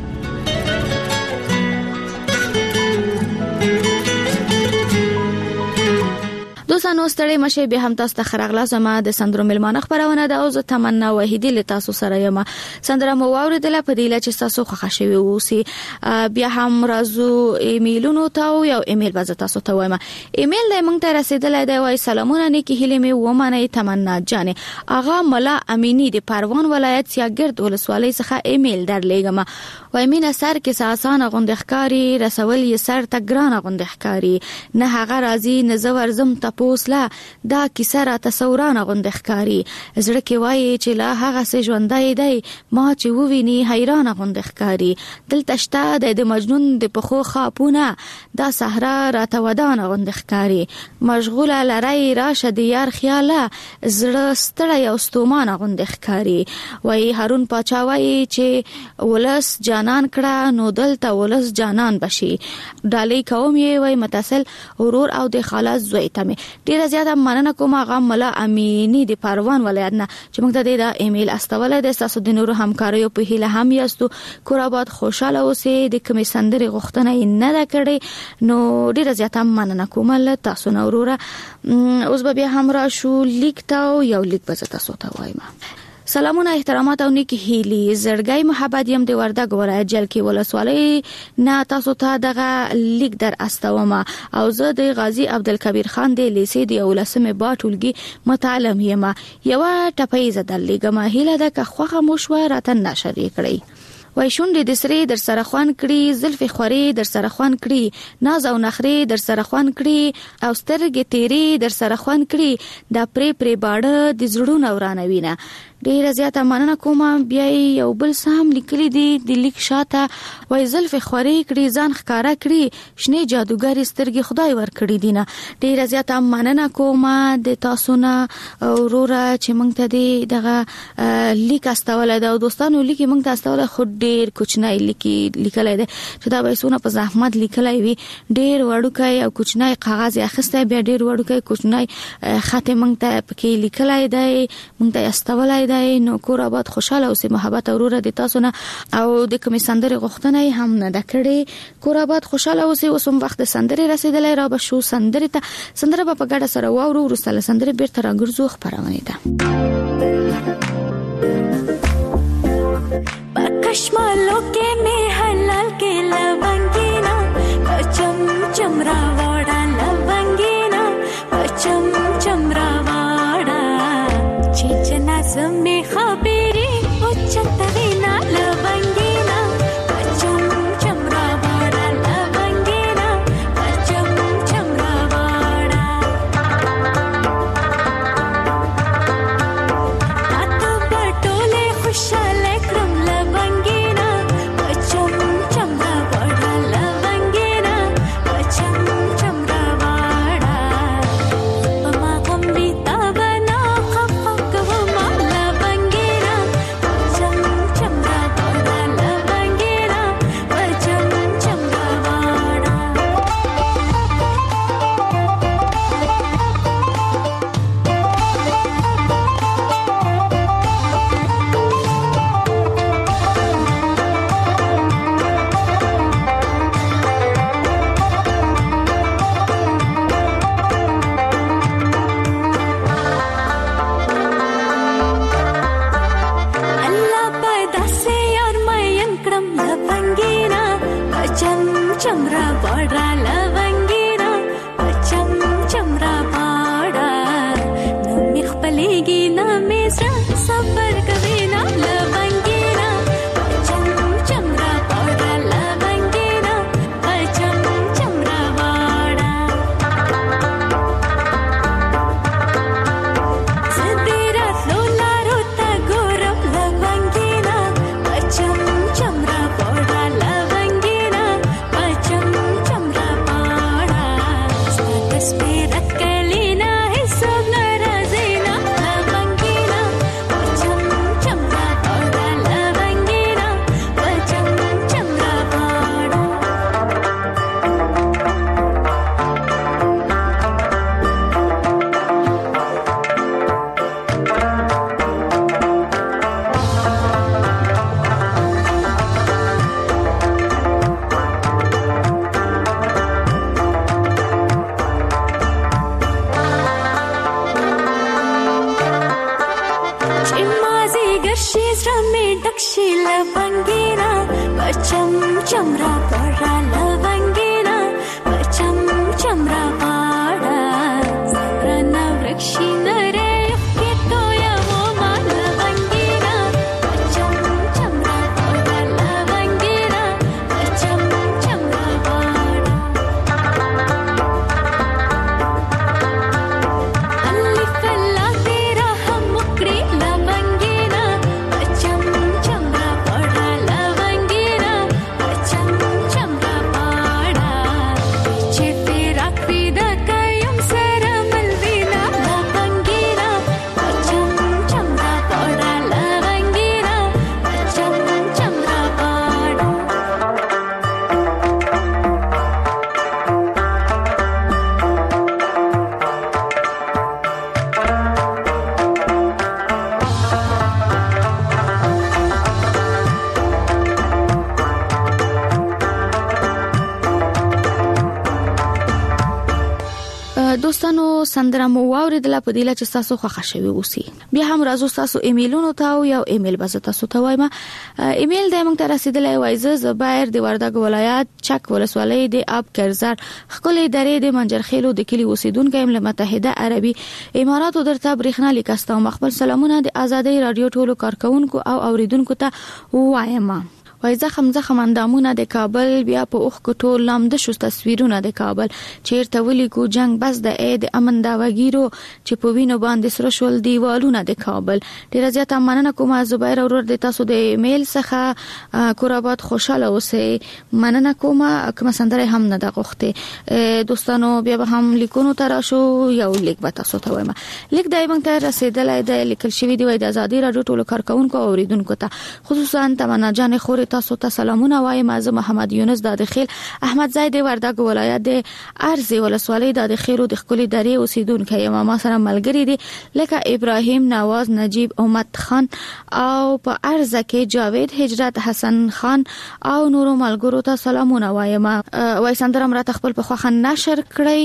Speaker 10: دوستانو ستړي مشه به هم تاسو ته خراغلا زما د سندرو ملمانه خبرونه ده او زه تمنا وحیدی له تاسو سره یم. سندره مو اوریدله په دې لچ تاسو خوښ شوي اوسي بیا هم رازو ایمیلونو ته یو ایمیل به تاسو ته وایم. ایمیل د مونږ ته رسیدلای دی وای سلامونه نیکی هیله می و معنی تمنا جانې اغا ملا امینی د پروان ولایت سیاګرد ولسوالۍ څخه ایمیل درلېګم. وای مینه سر کې ساسانه غوندخکاری رسول یې سر ته ګران غوندخکاری نه هغه راضی نه زور زم ته پوسلا دا کیسه را تصورانه غوندخکاری زړه کې وای چې لا هغه سه ژوندای دی ما چې وویني حیران غوندخکاری دلته شته د مجنون د پخو خاپونه دا صحرا را ته ودان غوندخکاری مشغوله لری راشه د یار خیاله زړه ستړی او ستومان غوندخکاری. وای هارون پاچا وای چې ولس جانان کړه نو دلته ولس جانان بشي ډالۍ کوم یې وای متصل ورور او د خلاص زوی ته ډیره زیاته مننه کوم هغه ملا امینی د پروان ولایت نه چې موږ ته د ایمیل استوله د تاسو د نورو همکاریو په هیله هم یاستو کور آباد خوشاله اوسئ د کومې سندري غوښتنه نه ده کړې نو ډیره زیاته مننه کوم له تاسو نو وروره اوس به هم را شو لیک تا یو لیک به تاسو ته وایم. سلامونه احترامات او نیکی هیلی زړګي محبت يم د وردګ ولایت جلکی ولسوالۍ نه تاسو ته دغه لیک در استومه او زه د غازی عبدالکبیر خان د لیسې د اولسمه باټولګي متعلم یم یو ټپې زدل لګم هیله د خوخه مشوره تن نشری کړی وای شونډې د سری در سره خوان کړي زلفې خوري در سره خوان کړي ناز او نخري در سره خوان کړي او سترګې تیری در سره خوان کړي دا پری باړه د زړونو ورانوینه. ډیره زیاته مننه کوم. بیا یو بل سم لیکلي دي د لیک شاته وای زلفې خوري کړي ځان ښکارا کړي شنه جادوګری سترګې خدای ور کړی دینه. ډیره زیاته مننه کوم د تاسو نه وروره چې مونږ ته دغه لیک استوله دا دوستانو لیک مونږ ته استوله خو ډیر کوچنی لیکلای دی چې دا به سونه په زحمت لیکلای وي ډیر وړوکی او کوچنی کاغذ اخیسته بیا ډیر وړوکی کوچنی خط مونږ ته پکې لیکلای دی مونږ ته استولای دی نو کور آباد خوشاله اوسې محبت اوروره د تاسو نه او د کومې سندري غوښتنه هم نه د کړې کور آباد خوشاله اوسې اوسم وخت سندري رسیدلای را به شو سندري ته سندره په ګډه سره واورو ورسره سندري بیرته راګرځو خبرونه ده.
Speaker 14: कश्मालों के में हलाल के लवंगीना चम चमरावाड़ा लवंगीना चम चमरावाड़ा चेचना समय खबरी उच्चतरीना लवंगीना चम चमरावाड़ा लवंगीना चम चमरावाड़ा आतो बटोले खुशहाल सफर कभी ना लवंगीना लवंगीना पचम चमरा पड़ा लवंगीना पचम चमरा पाड़ा सप्राना वृक्षी नरे के तो या वो मान लवंगीना पचम चमरा पड़ा लवंगीना पचम चमरा पाड़ा अल्ली फल्ला तेरा हम मुकड़ी लवंगीना पचम चमरा पड़ा लवंगीना पचम चमरा पाड़ा पीछे तेरा पीदा कायम सरा मलवीना लवंगीना पचम चमरा पड़ा लवंगीना पचम चमरा पाड़ा
Speaker 2: دوستانو سندره مو واوریدله په دې لچ تاسو خوښ شوي اوسي بیا هم راځو تاسو ایمیلونو ته او یو ایمیل به تاسو ته وایم ایمیل د موږ ته رسیدلی وای زبیر د وردګ ولایت چک ولسوالۍ د اب کرزر خپل درې د منجرخیلو د کلی اوسیدونکو یم له متحده عربي اماراتو درته برېښنا لیکاستم خپل سلامونه د ازادۍ رادیو ټولو کارکونکو او اوریدونکو ته وایم وای زخم اندامونه د کابل بیا په اوخ کټول لامد شو تصویرونه د کابل چیرته ولی کو جنگ بس د اید امن دا وګیرو چې په وینو باندې سره شول دیوالونه د کابل ډیر زیات مننه کوم زبیر اورور د تاسو د ایمیل څخه کورابات خوشاله اوسئ مننه کوم کوم سندره هم نه د غوښته دوستانو بیا به هم لیکونو تر شو یو لیک به تاسو ته وایم لیک دایمه تر رسیدلای د لیکل شوی دی د ازادي رادیو ټولو کارکونکو او اوریدونکو ته خصوصا تمنا جان خور تاسو ته سلامونه وایم از محمد یونس د داخل احمد زید وردګ ولایت د ارزي ولسوالۍ د داخلو د خپل درې اوسیدونکو یم ما سره ملګری دي لکه ابراهیم نواز نجیب امت خان او په ارزه کې جاوید هجرت حسن خان او نورو ملګرو ته سلامونه وایم وای سندرم را خپل په خوخه نشر کړی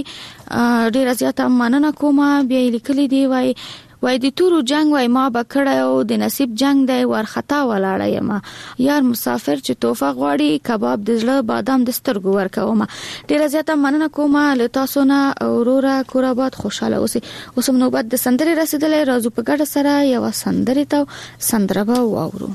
Speaker 2: ډیر زیات مننه کوم بیا لیکلی دی وای د تورو جنگ وای ما بکړه او د نصیب جنگ دی ورختا ولاړه یم یار مسافر چې توفه غواړي کباب د زړه بادام د سترګو ورکوم ډیر زیات مننه کوم له تاسو نه اورورا کورابات خوشاله اوسئ اوس نو بعد د سندري رسیدلې راځو په ګډه سره یو سندري ته سندره واورو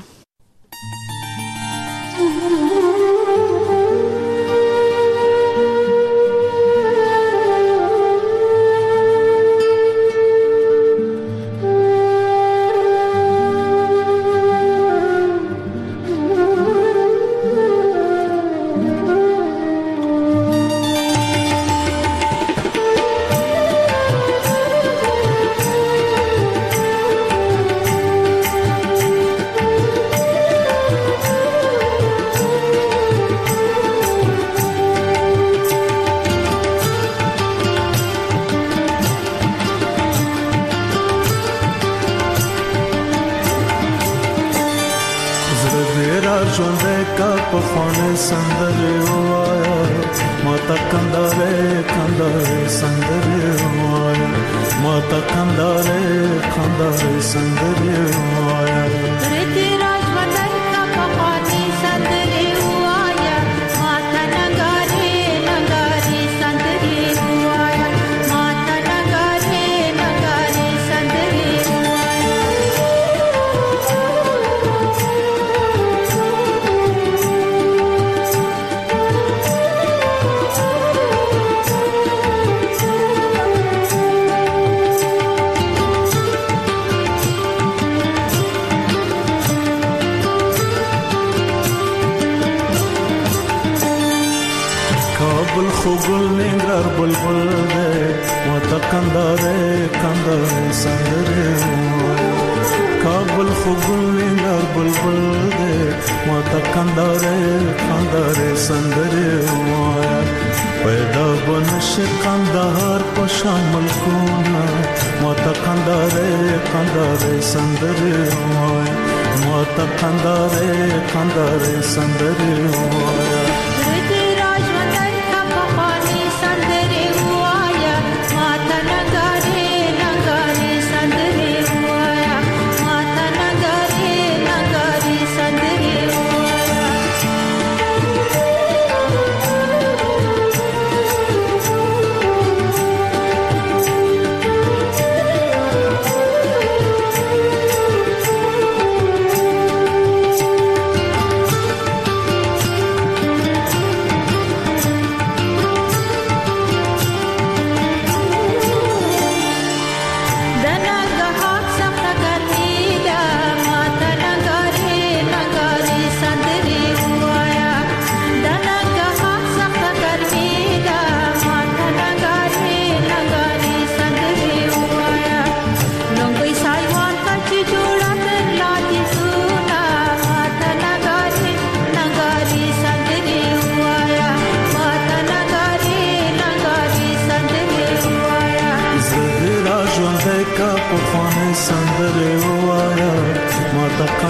Speaker 14: Sandere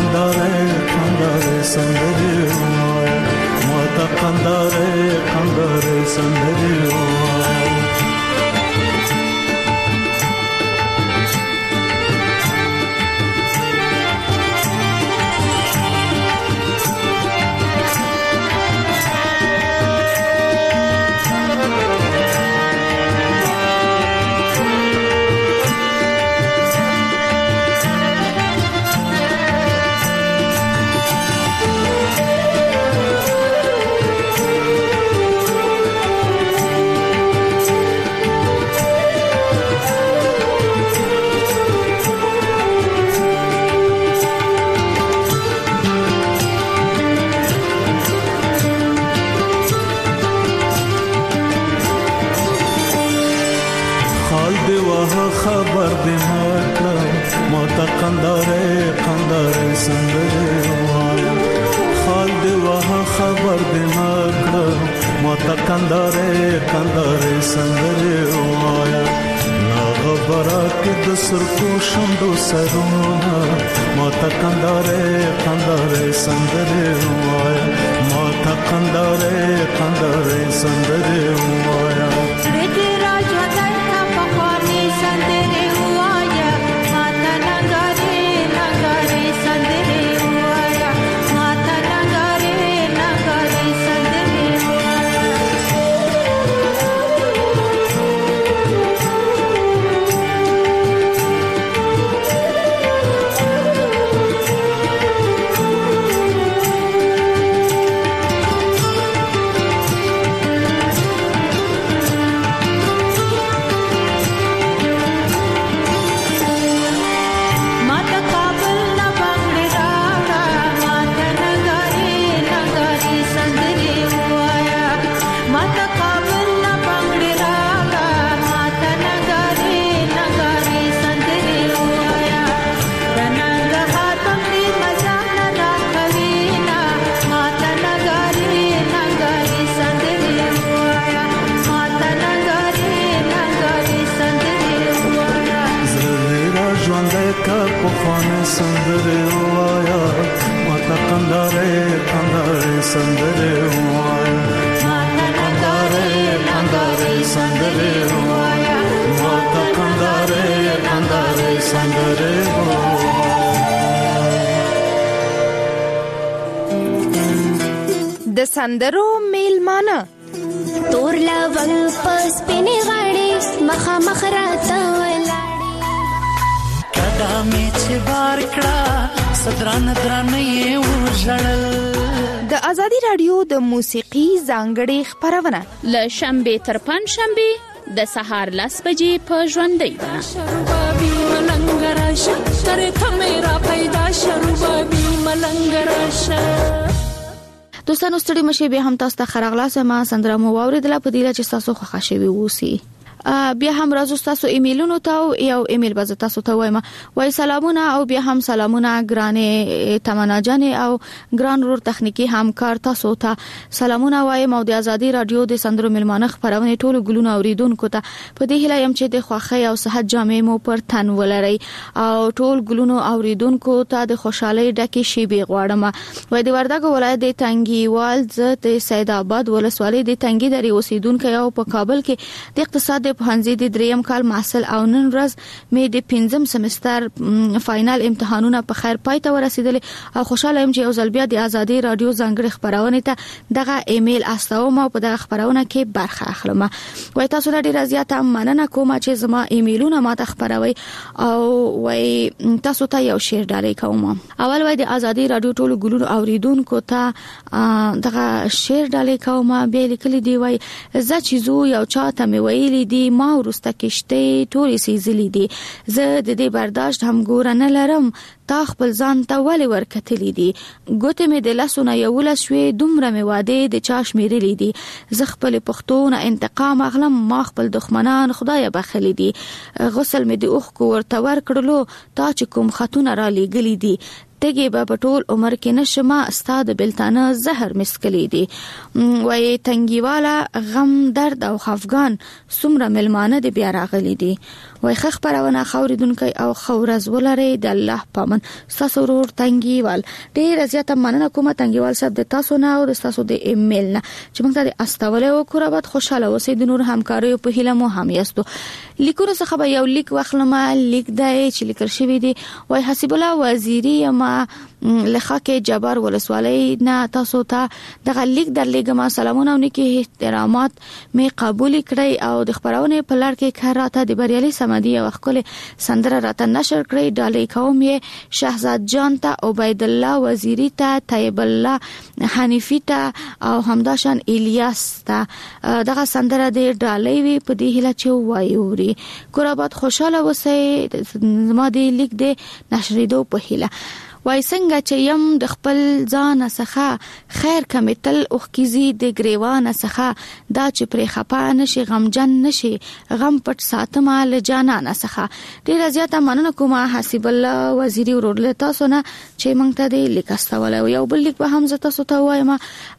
Speaker 13: قنداره سندري وایا ما ته قنداره سندري وایا خبر دې مکړه ما ته قنداره سندري وایا خال دې واه خبر دې مکړه ما ته قنداره سندري وایا نا خبره کې د سر کو شوندو سرونه ما ته قنداره سندري وایا ما ته قنداره سندري وایا
Speaker 12: د سندرو میلمانه
Speaker 14: تور لونګ پس پینې غاړي مخه مخ راته ولاړې
Speaker 13: قدمې چې بار کړه صدران درنې وژړل
Speaker 12: د ازادي رادیو د موسیقي ځانګړي خبرونه
Speaker 16: ل شنبه تر پنځشنبه د سهار 10 بجې په ژوندۍ ده
Speaker 14: شربابي ملنګراشه تر ته میرا پیدا شربابي ملنګراشه
Speaker 2: دوستانو ستړي مشه به هم تاسو ته خراغلاسه ما سندره مو واوریدله په دې چې تاسو خوښ شوي ووسی بیا هم راځو تاسو ایمیلونو ته یو ایمیل به تاسو ته وایم وای سلامونه او بیا هم سلامونه ګرانه تمنا جان او ګران رور تخنیکی همکار تاسو ته سلامونه وایم او د ازادي رادیو د سندرو ملمانه خبرونه ټول ګلونه اوریدونکو ته په دې هله يم چې د خوخه او صحت جامع مو پر تن ولري او ټول ګلونو اوریدونکو ته د خوشحالي ډکه شی بي غواړم وای د وردګ ولایت د تنګیوال ز سید آباد ولسوالۍ د تنګي درې اوسیدونکو او په کابل کې د اقتصاد په هنځي د دریم کال محصل او نن ورځ مې د 5م سمستر فائنل امتحانونه په خیر پای ته ورسیدل او خوشاله يم چې یو ځل بیا د ازادي رادیو ځانګړي خبرونه ته دغه ایمیل استوم او په دغه خبرونه کې برخه اخلم وای تاسو ډیر زیاته مننه کوم چې زما ایمیلونه ماته خبروي او وای تاسو ته یو شیر ډالې کوم اول وای د ازادي رادیو ټول ګلونو اوریدونکو ته دغه شیر ډالې کوم به لیکلي دی وای زه چې زو یو چاته مې ویلي دی ما ورسته کېشته ټولې سیزلې دي زه د دې برداشت هم ګور نه لرم تا خپل ځان ته ولې ورکتلې دي ګوته مې د لاسونه یو لسوي دومره مې واده د چا شمیرلې دي زه خپل پښتون انتقام اغلم ما خپل دښمنان خدای بخلې دي غسل مې د اوخ کو ورته ور کړلو تا چې کوم خاتون را لګلې دي
Speaker 17: تګي په ټول عمر کې نشما استاد بلتانه زهر مسکلی دي وای تنګیواله غم درد او خفغان سمره ملمانه دي بیا راغلي دي وای خخ پرونه خوریدونکو او خورز ولري د الله پامن تاسو ورور تنګیوال ډیر زیاته مننه کوم تنګیوال صاحب د تاسو نه او د تاسو د ایمیل نه چې موږ ته استاوله او کورابت خوشاله اوسئ د نور همکاري په هیله مو هم یاستو لیکونه څخه به یو لیک واخلمه لیک دای چې لیکل شوی دی وای حسیب الله وزیری ما لخواکه جبر ولسوالی نه تاسو ته دغه لیک درلېګم سلامونه او نیکی احترامات می قبول کړی او د خبرونه په لړ کې کاراته د بریالي سمدي او خپل سندره راته نشر کړی ډالې کوم یې شهزاد جان ته عبید الله وزیری ته طیب الله حنیفی ته او همداشان الیاس ته دغه سندره د ډالې وی په دې هله چې وایوري کورابات خوشاله وسه زما د لیک د نشریدو په هله وای څنګه چې يم د خپل ځان څخه خیر کمتل اوخکیزي د گریوان څخه دا چې پر خپه نشي غمجن نشي غم پټ ساتمه ل جانان څخه ډیر زیاته مننه کوم حسیب الله وزیری ورول تاسو نه چې مونږ ته د لیکاستول یو بل لیک به هم زه تاسو ته وایم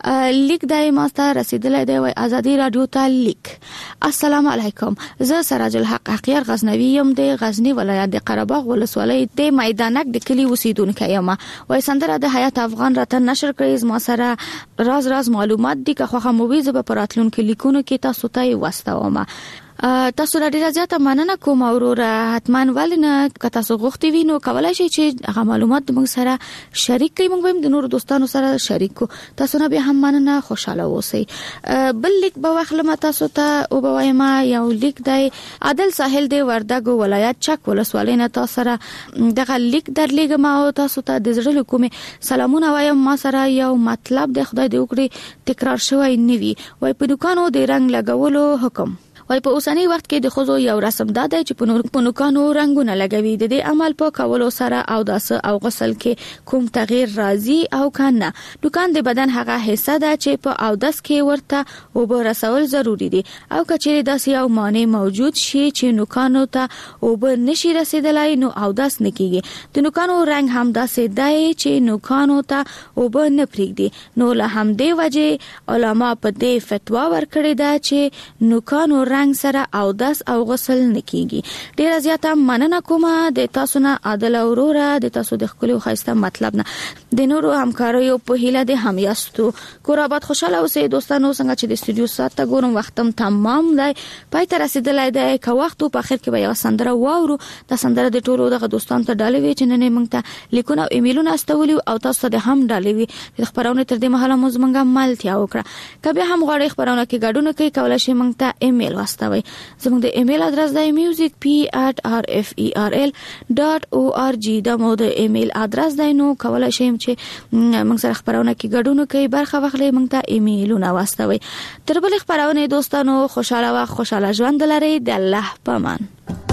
Speaker 17: لیک دایمه ستاره رسیدلې دی وای ازادي رادیو ته لیک السلام علیکم زه سراج الحق حقیر غزنوی يم د غزنی ولایت د قره باغ ولسوالۍ د میدانک د کلی اوسیدونکو یما وای سندره د حیات افغان راته نشر کړی ما سره راز معلومات دي که خو موویز په پراتلون کې لیکونو کې تاسو ته واستوم تاسو را ډیره زیاته مننه کوم اوروره حتمان ولنه که تاسو غوښتي وینو کولای شئ چې هغه معلومات موږ سره شریک کړئ موږ هم د نور دوستانو سره شریک کو تاسو نه به هم مننه خوشاله اوسئ بل لیک به واخلم تاسو ته او به وایم یو لیک دی عادل ساحل دی وردګو ولایت چک ولسوالۍ نه تاسو سره دغه لیک درلېګم او تاسو ته د زړه کومه سلامونه وایم ما سره یو مطلب د خدای دی وکړي تکرار شوی نیوي وای په دکانو د رنگ لګولو حکم وای په اوسنی وخت کې د خوځو یو رسم داده چې په نوکانو رنگونه لګوي د دې عمل په کولو سره او داس او غسل کې کوم تغییر راځي او کنه نوکان د بدن هغه حصہ ده چې په او داس کې ورته او به رسول ضروری دي او کچېره داس یو معنی موجود شي چې نوکانو ته او به نشي رسیدلای نو او داس نکېږي د نوکانو رنگ هم داسې دی چې نوکانو ته او به نه پریږدي نو له هم دی وجه علما په دې فتوا ورکړی دا چې نوکانو رنگ سره او داس او غسل نکېږي ډیر زیاته مننه کوم د تاسو نه عادل اوروره د تاسو د خپل خواسته مطلب نه د نورو همکاریو په هیله د همیاستو کورابات خوشاله اوسئ دوستانو څنګه چې د استودیو ساعت ته ګورم وختم تمام دی پای ته رسیدلای دی که وخت په اخر کې به یو سندره واورو د سندره د ټولو دغه دوستانو ته ډالې وی چې نن موږ ته لیکونه او ایمیلونه استولي او تاسو ته هم ډالې وی د خبرونه تر دې مهاله موږ منګه ملتیا وکړه کبه هم غواړئ خبرونه کې ګډون کوي کولای شئ موږ ته ایمیل واستوي زموږ د ایمیل ادرس دی music@rferel.org دا مو د ایمیل ادرس دی نو کولای شئ چې موږ سره خبرونه کې ګډون کوي برخه واخلئ موږ ته ایمیلونه واستوي تر بل خبرونه دوستانو خوشاله ژوند لرئ د الله پامان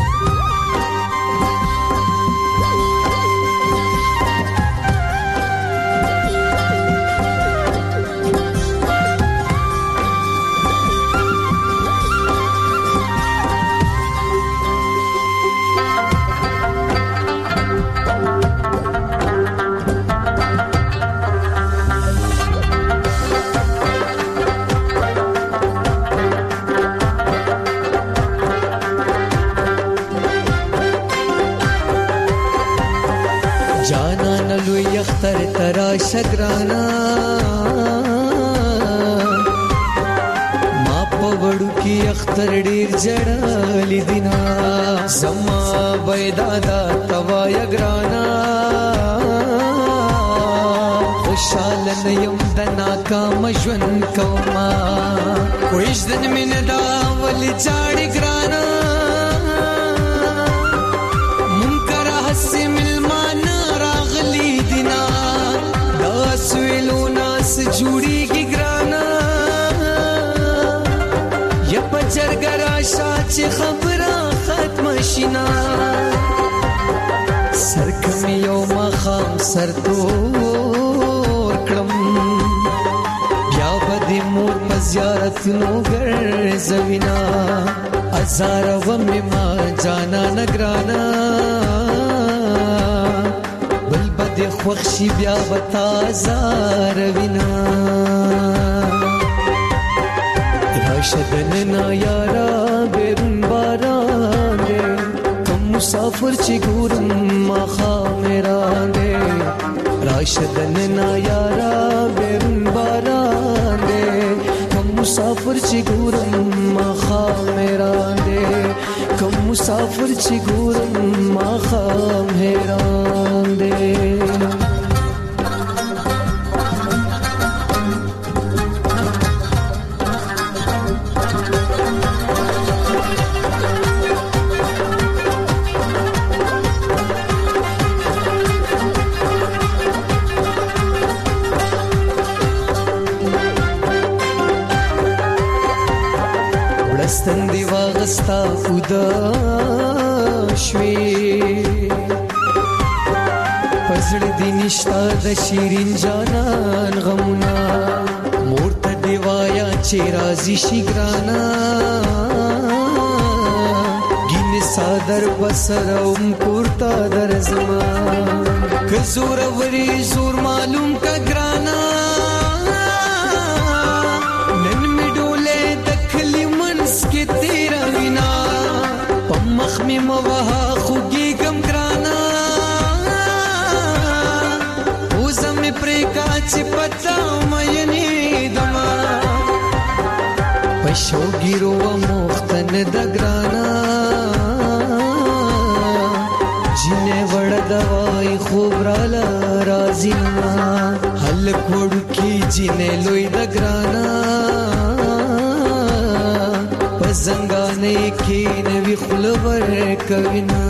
Speaker 18: اختر ترا شگرانا ما پوڑو کی اختر ډیر جړل دینا سما بيدادا توا یگرانا خوشاله نیم دنا کام ژوند کوما کویش دن من دا ول چاړي ګرانا منکر حسم جوړی کی ګرانا یا پچرګرا شاچ خبره ختم شینا سرکم یو مخام سر تور کړم بیا بدی مور په زیارت نو ګرځوینا ازار و ما جانا نگرانا بل بدی خوښي بیا وتا زاروینا راشدن نا یارا بیرون باران دے کم مسافر چی ګورم ما خامران دے راشدن نا یارا بیرون باران دے کم مسافر چی ګورم ما خامران دے کم مسافر چی ګورم ما خامران دے ستندې واغستا خدا شوي پزړ دې نشتا د شیرین جانان غمنا مور ته دی وایا چې راضي شي ګرانا ګین صادر بسروم پورتا در زمان ک زور وری زور معلوم کا ګرانا مخ می موها خوږی غم ګرانا وزم پرې کاچ پتا مې دما پښو ګیرو مختن د ګرانا جنې وړ دوای خوب را راځي حل کوړ کی جنې لوی د ګرانا زنګانې کې نوې خلور کوینا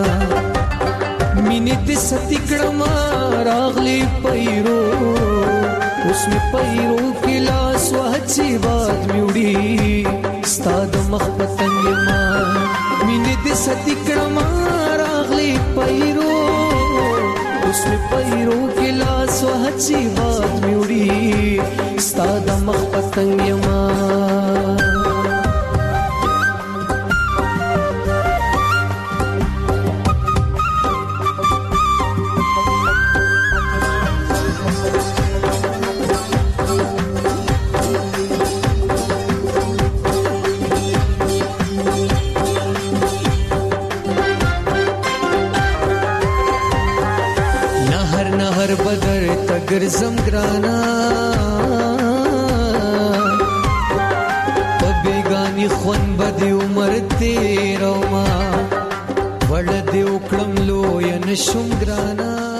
Speaker 18: مینې دې ستګړم راغلي پیرو اوس می پیرو کې لاس وهچی باد میوړي ستاد مخ پتنګ ما مینې دې ستګړم راغلي پیرو اوس می پیرو کې لاس وهچی باد میوړي ستاد مخ پتنګ ما بدر تگر زم گرانا پبیگانی خون بدی عمر تیرو ما وړ دیو کړم لو ینشم گرانا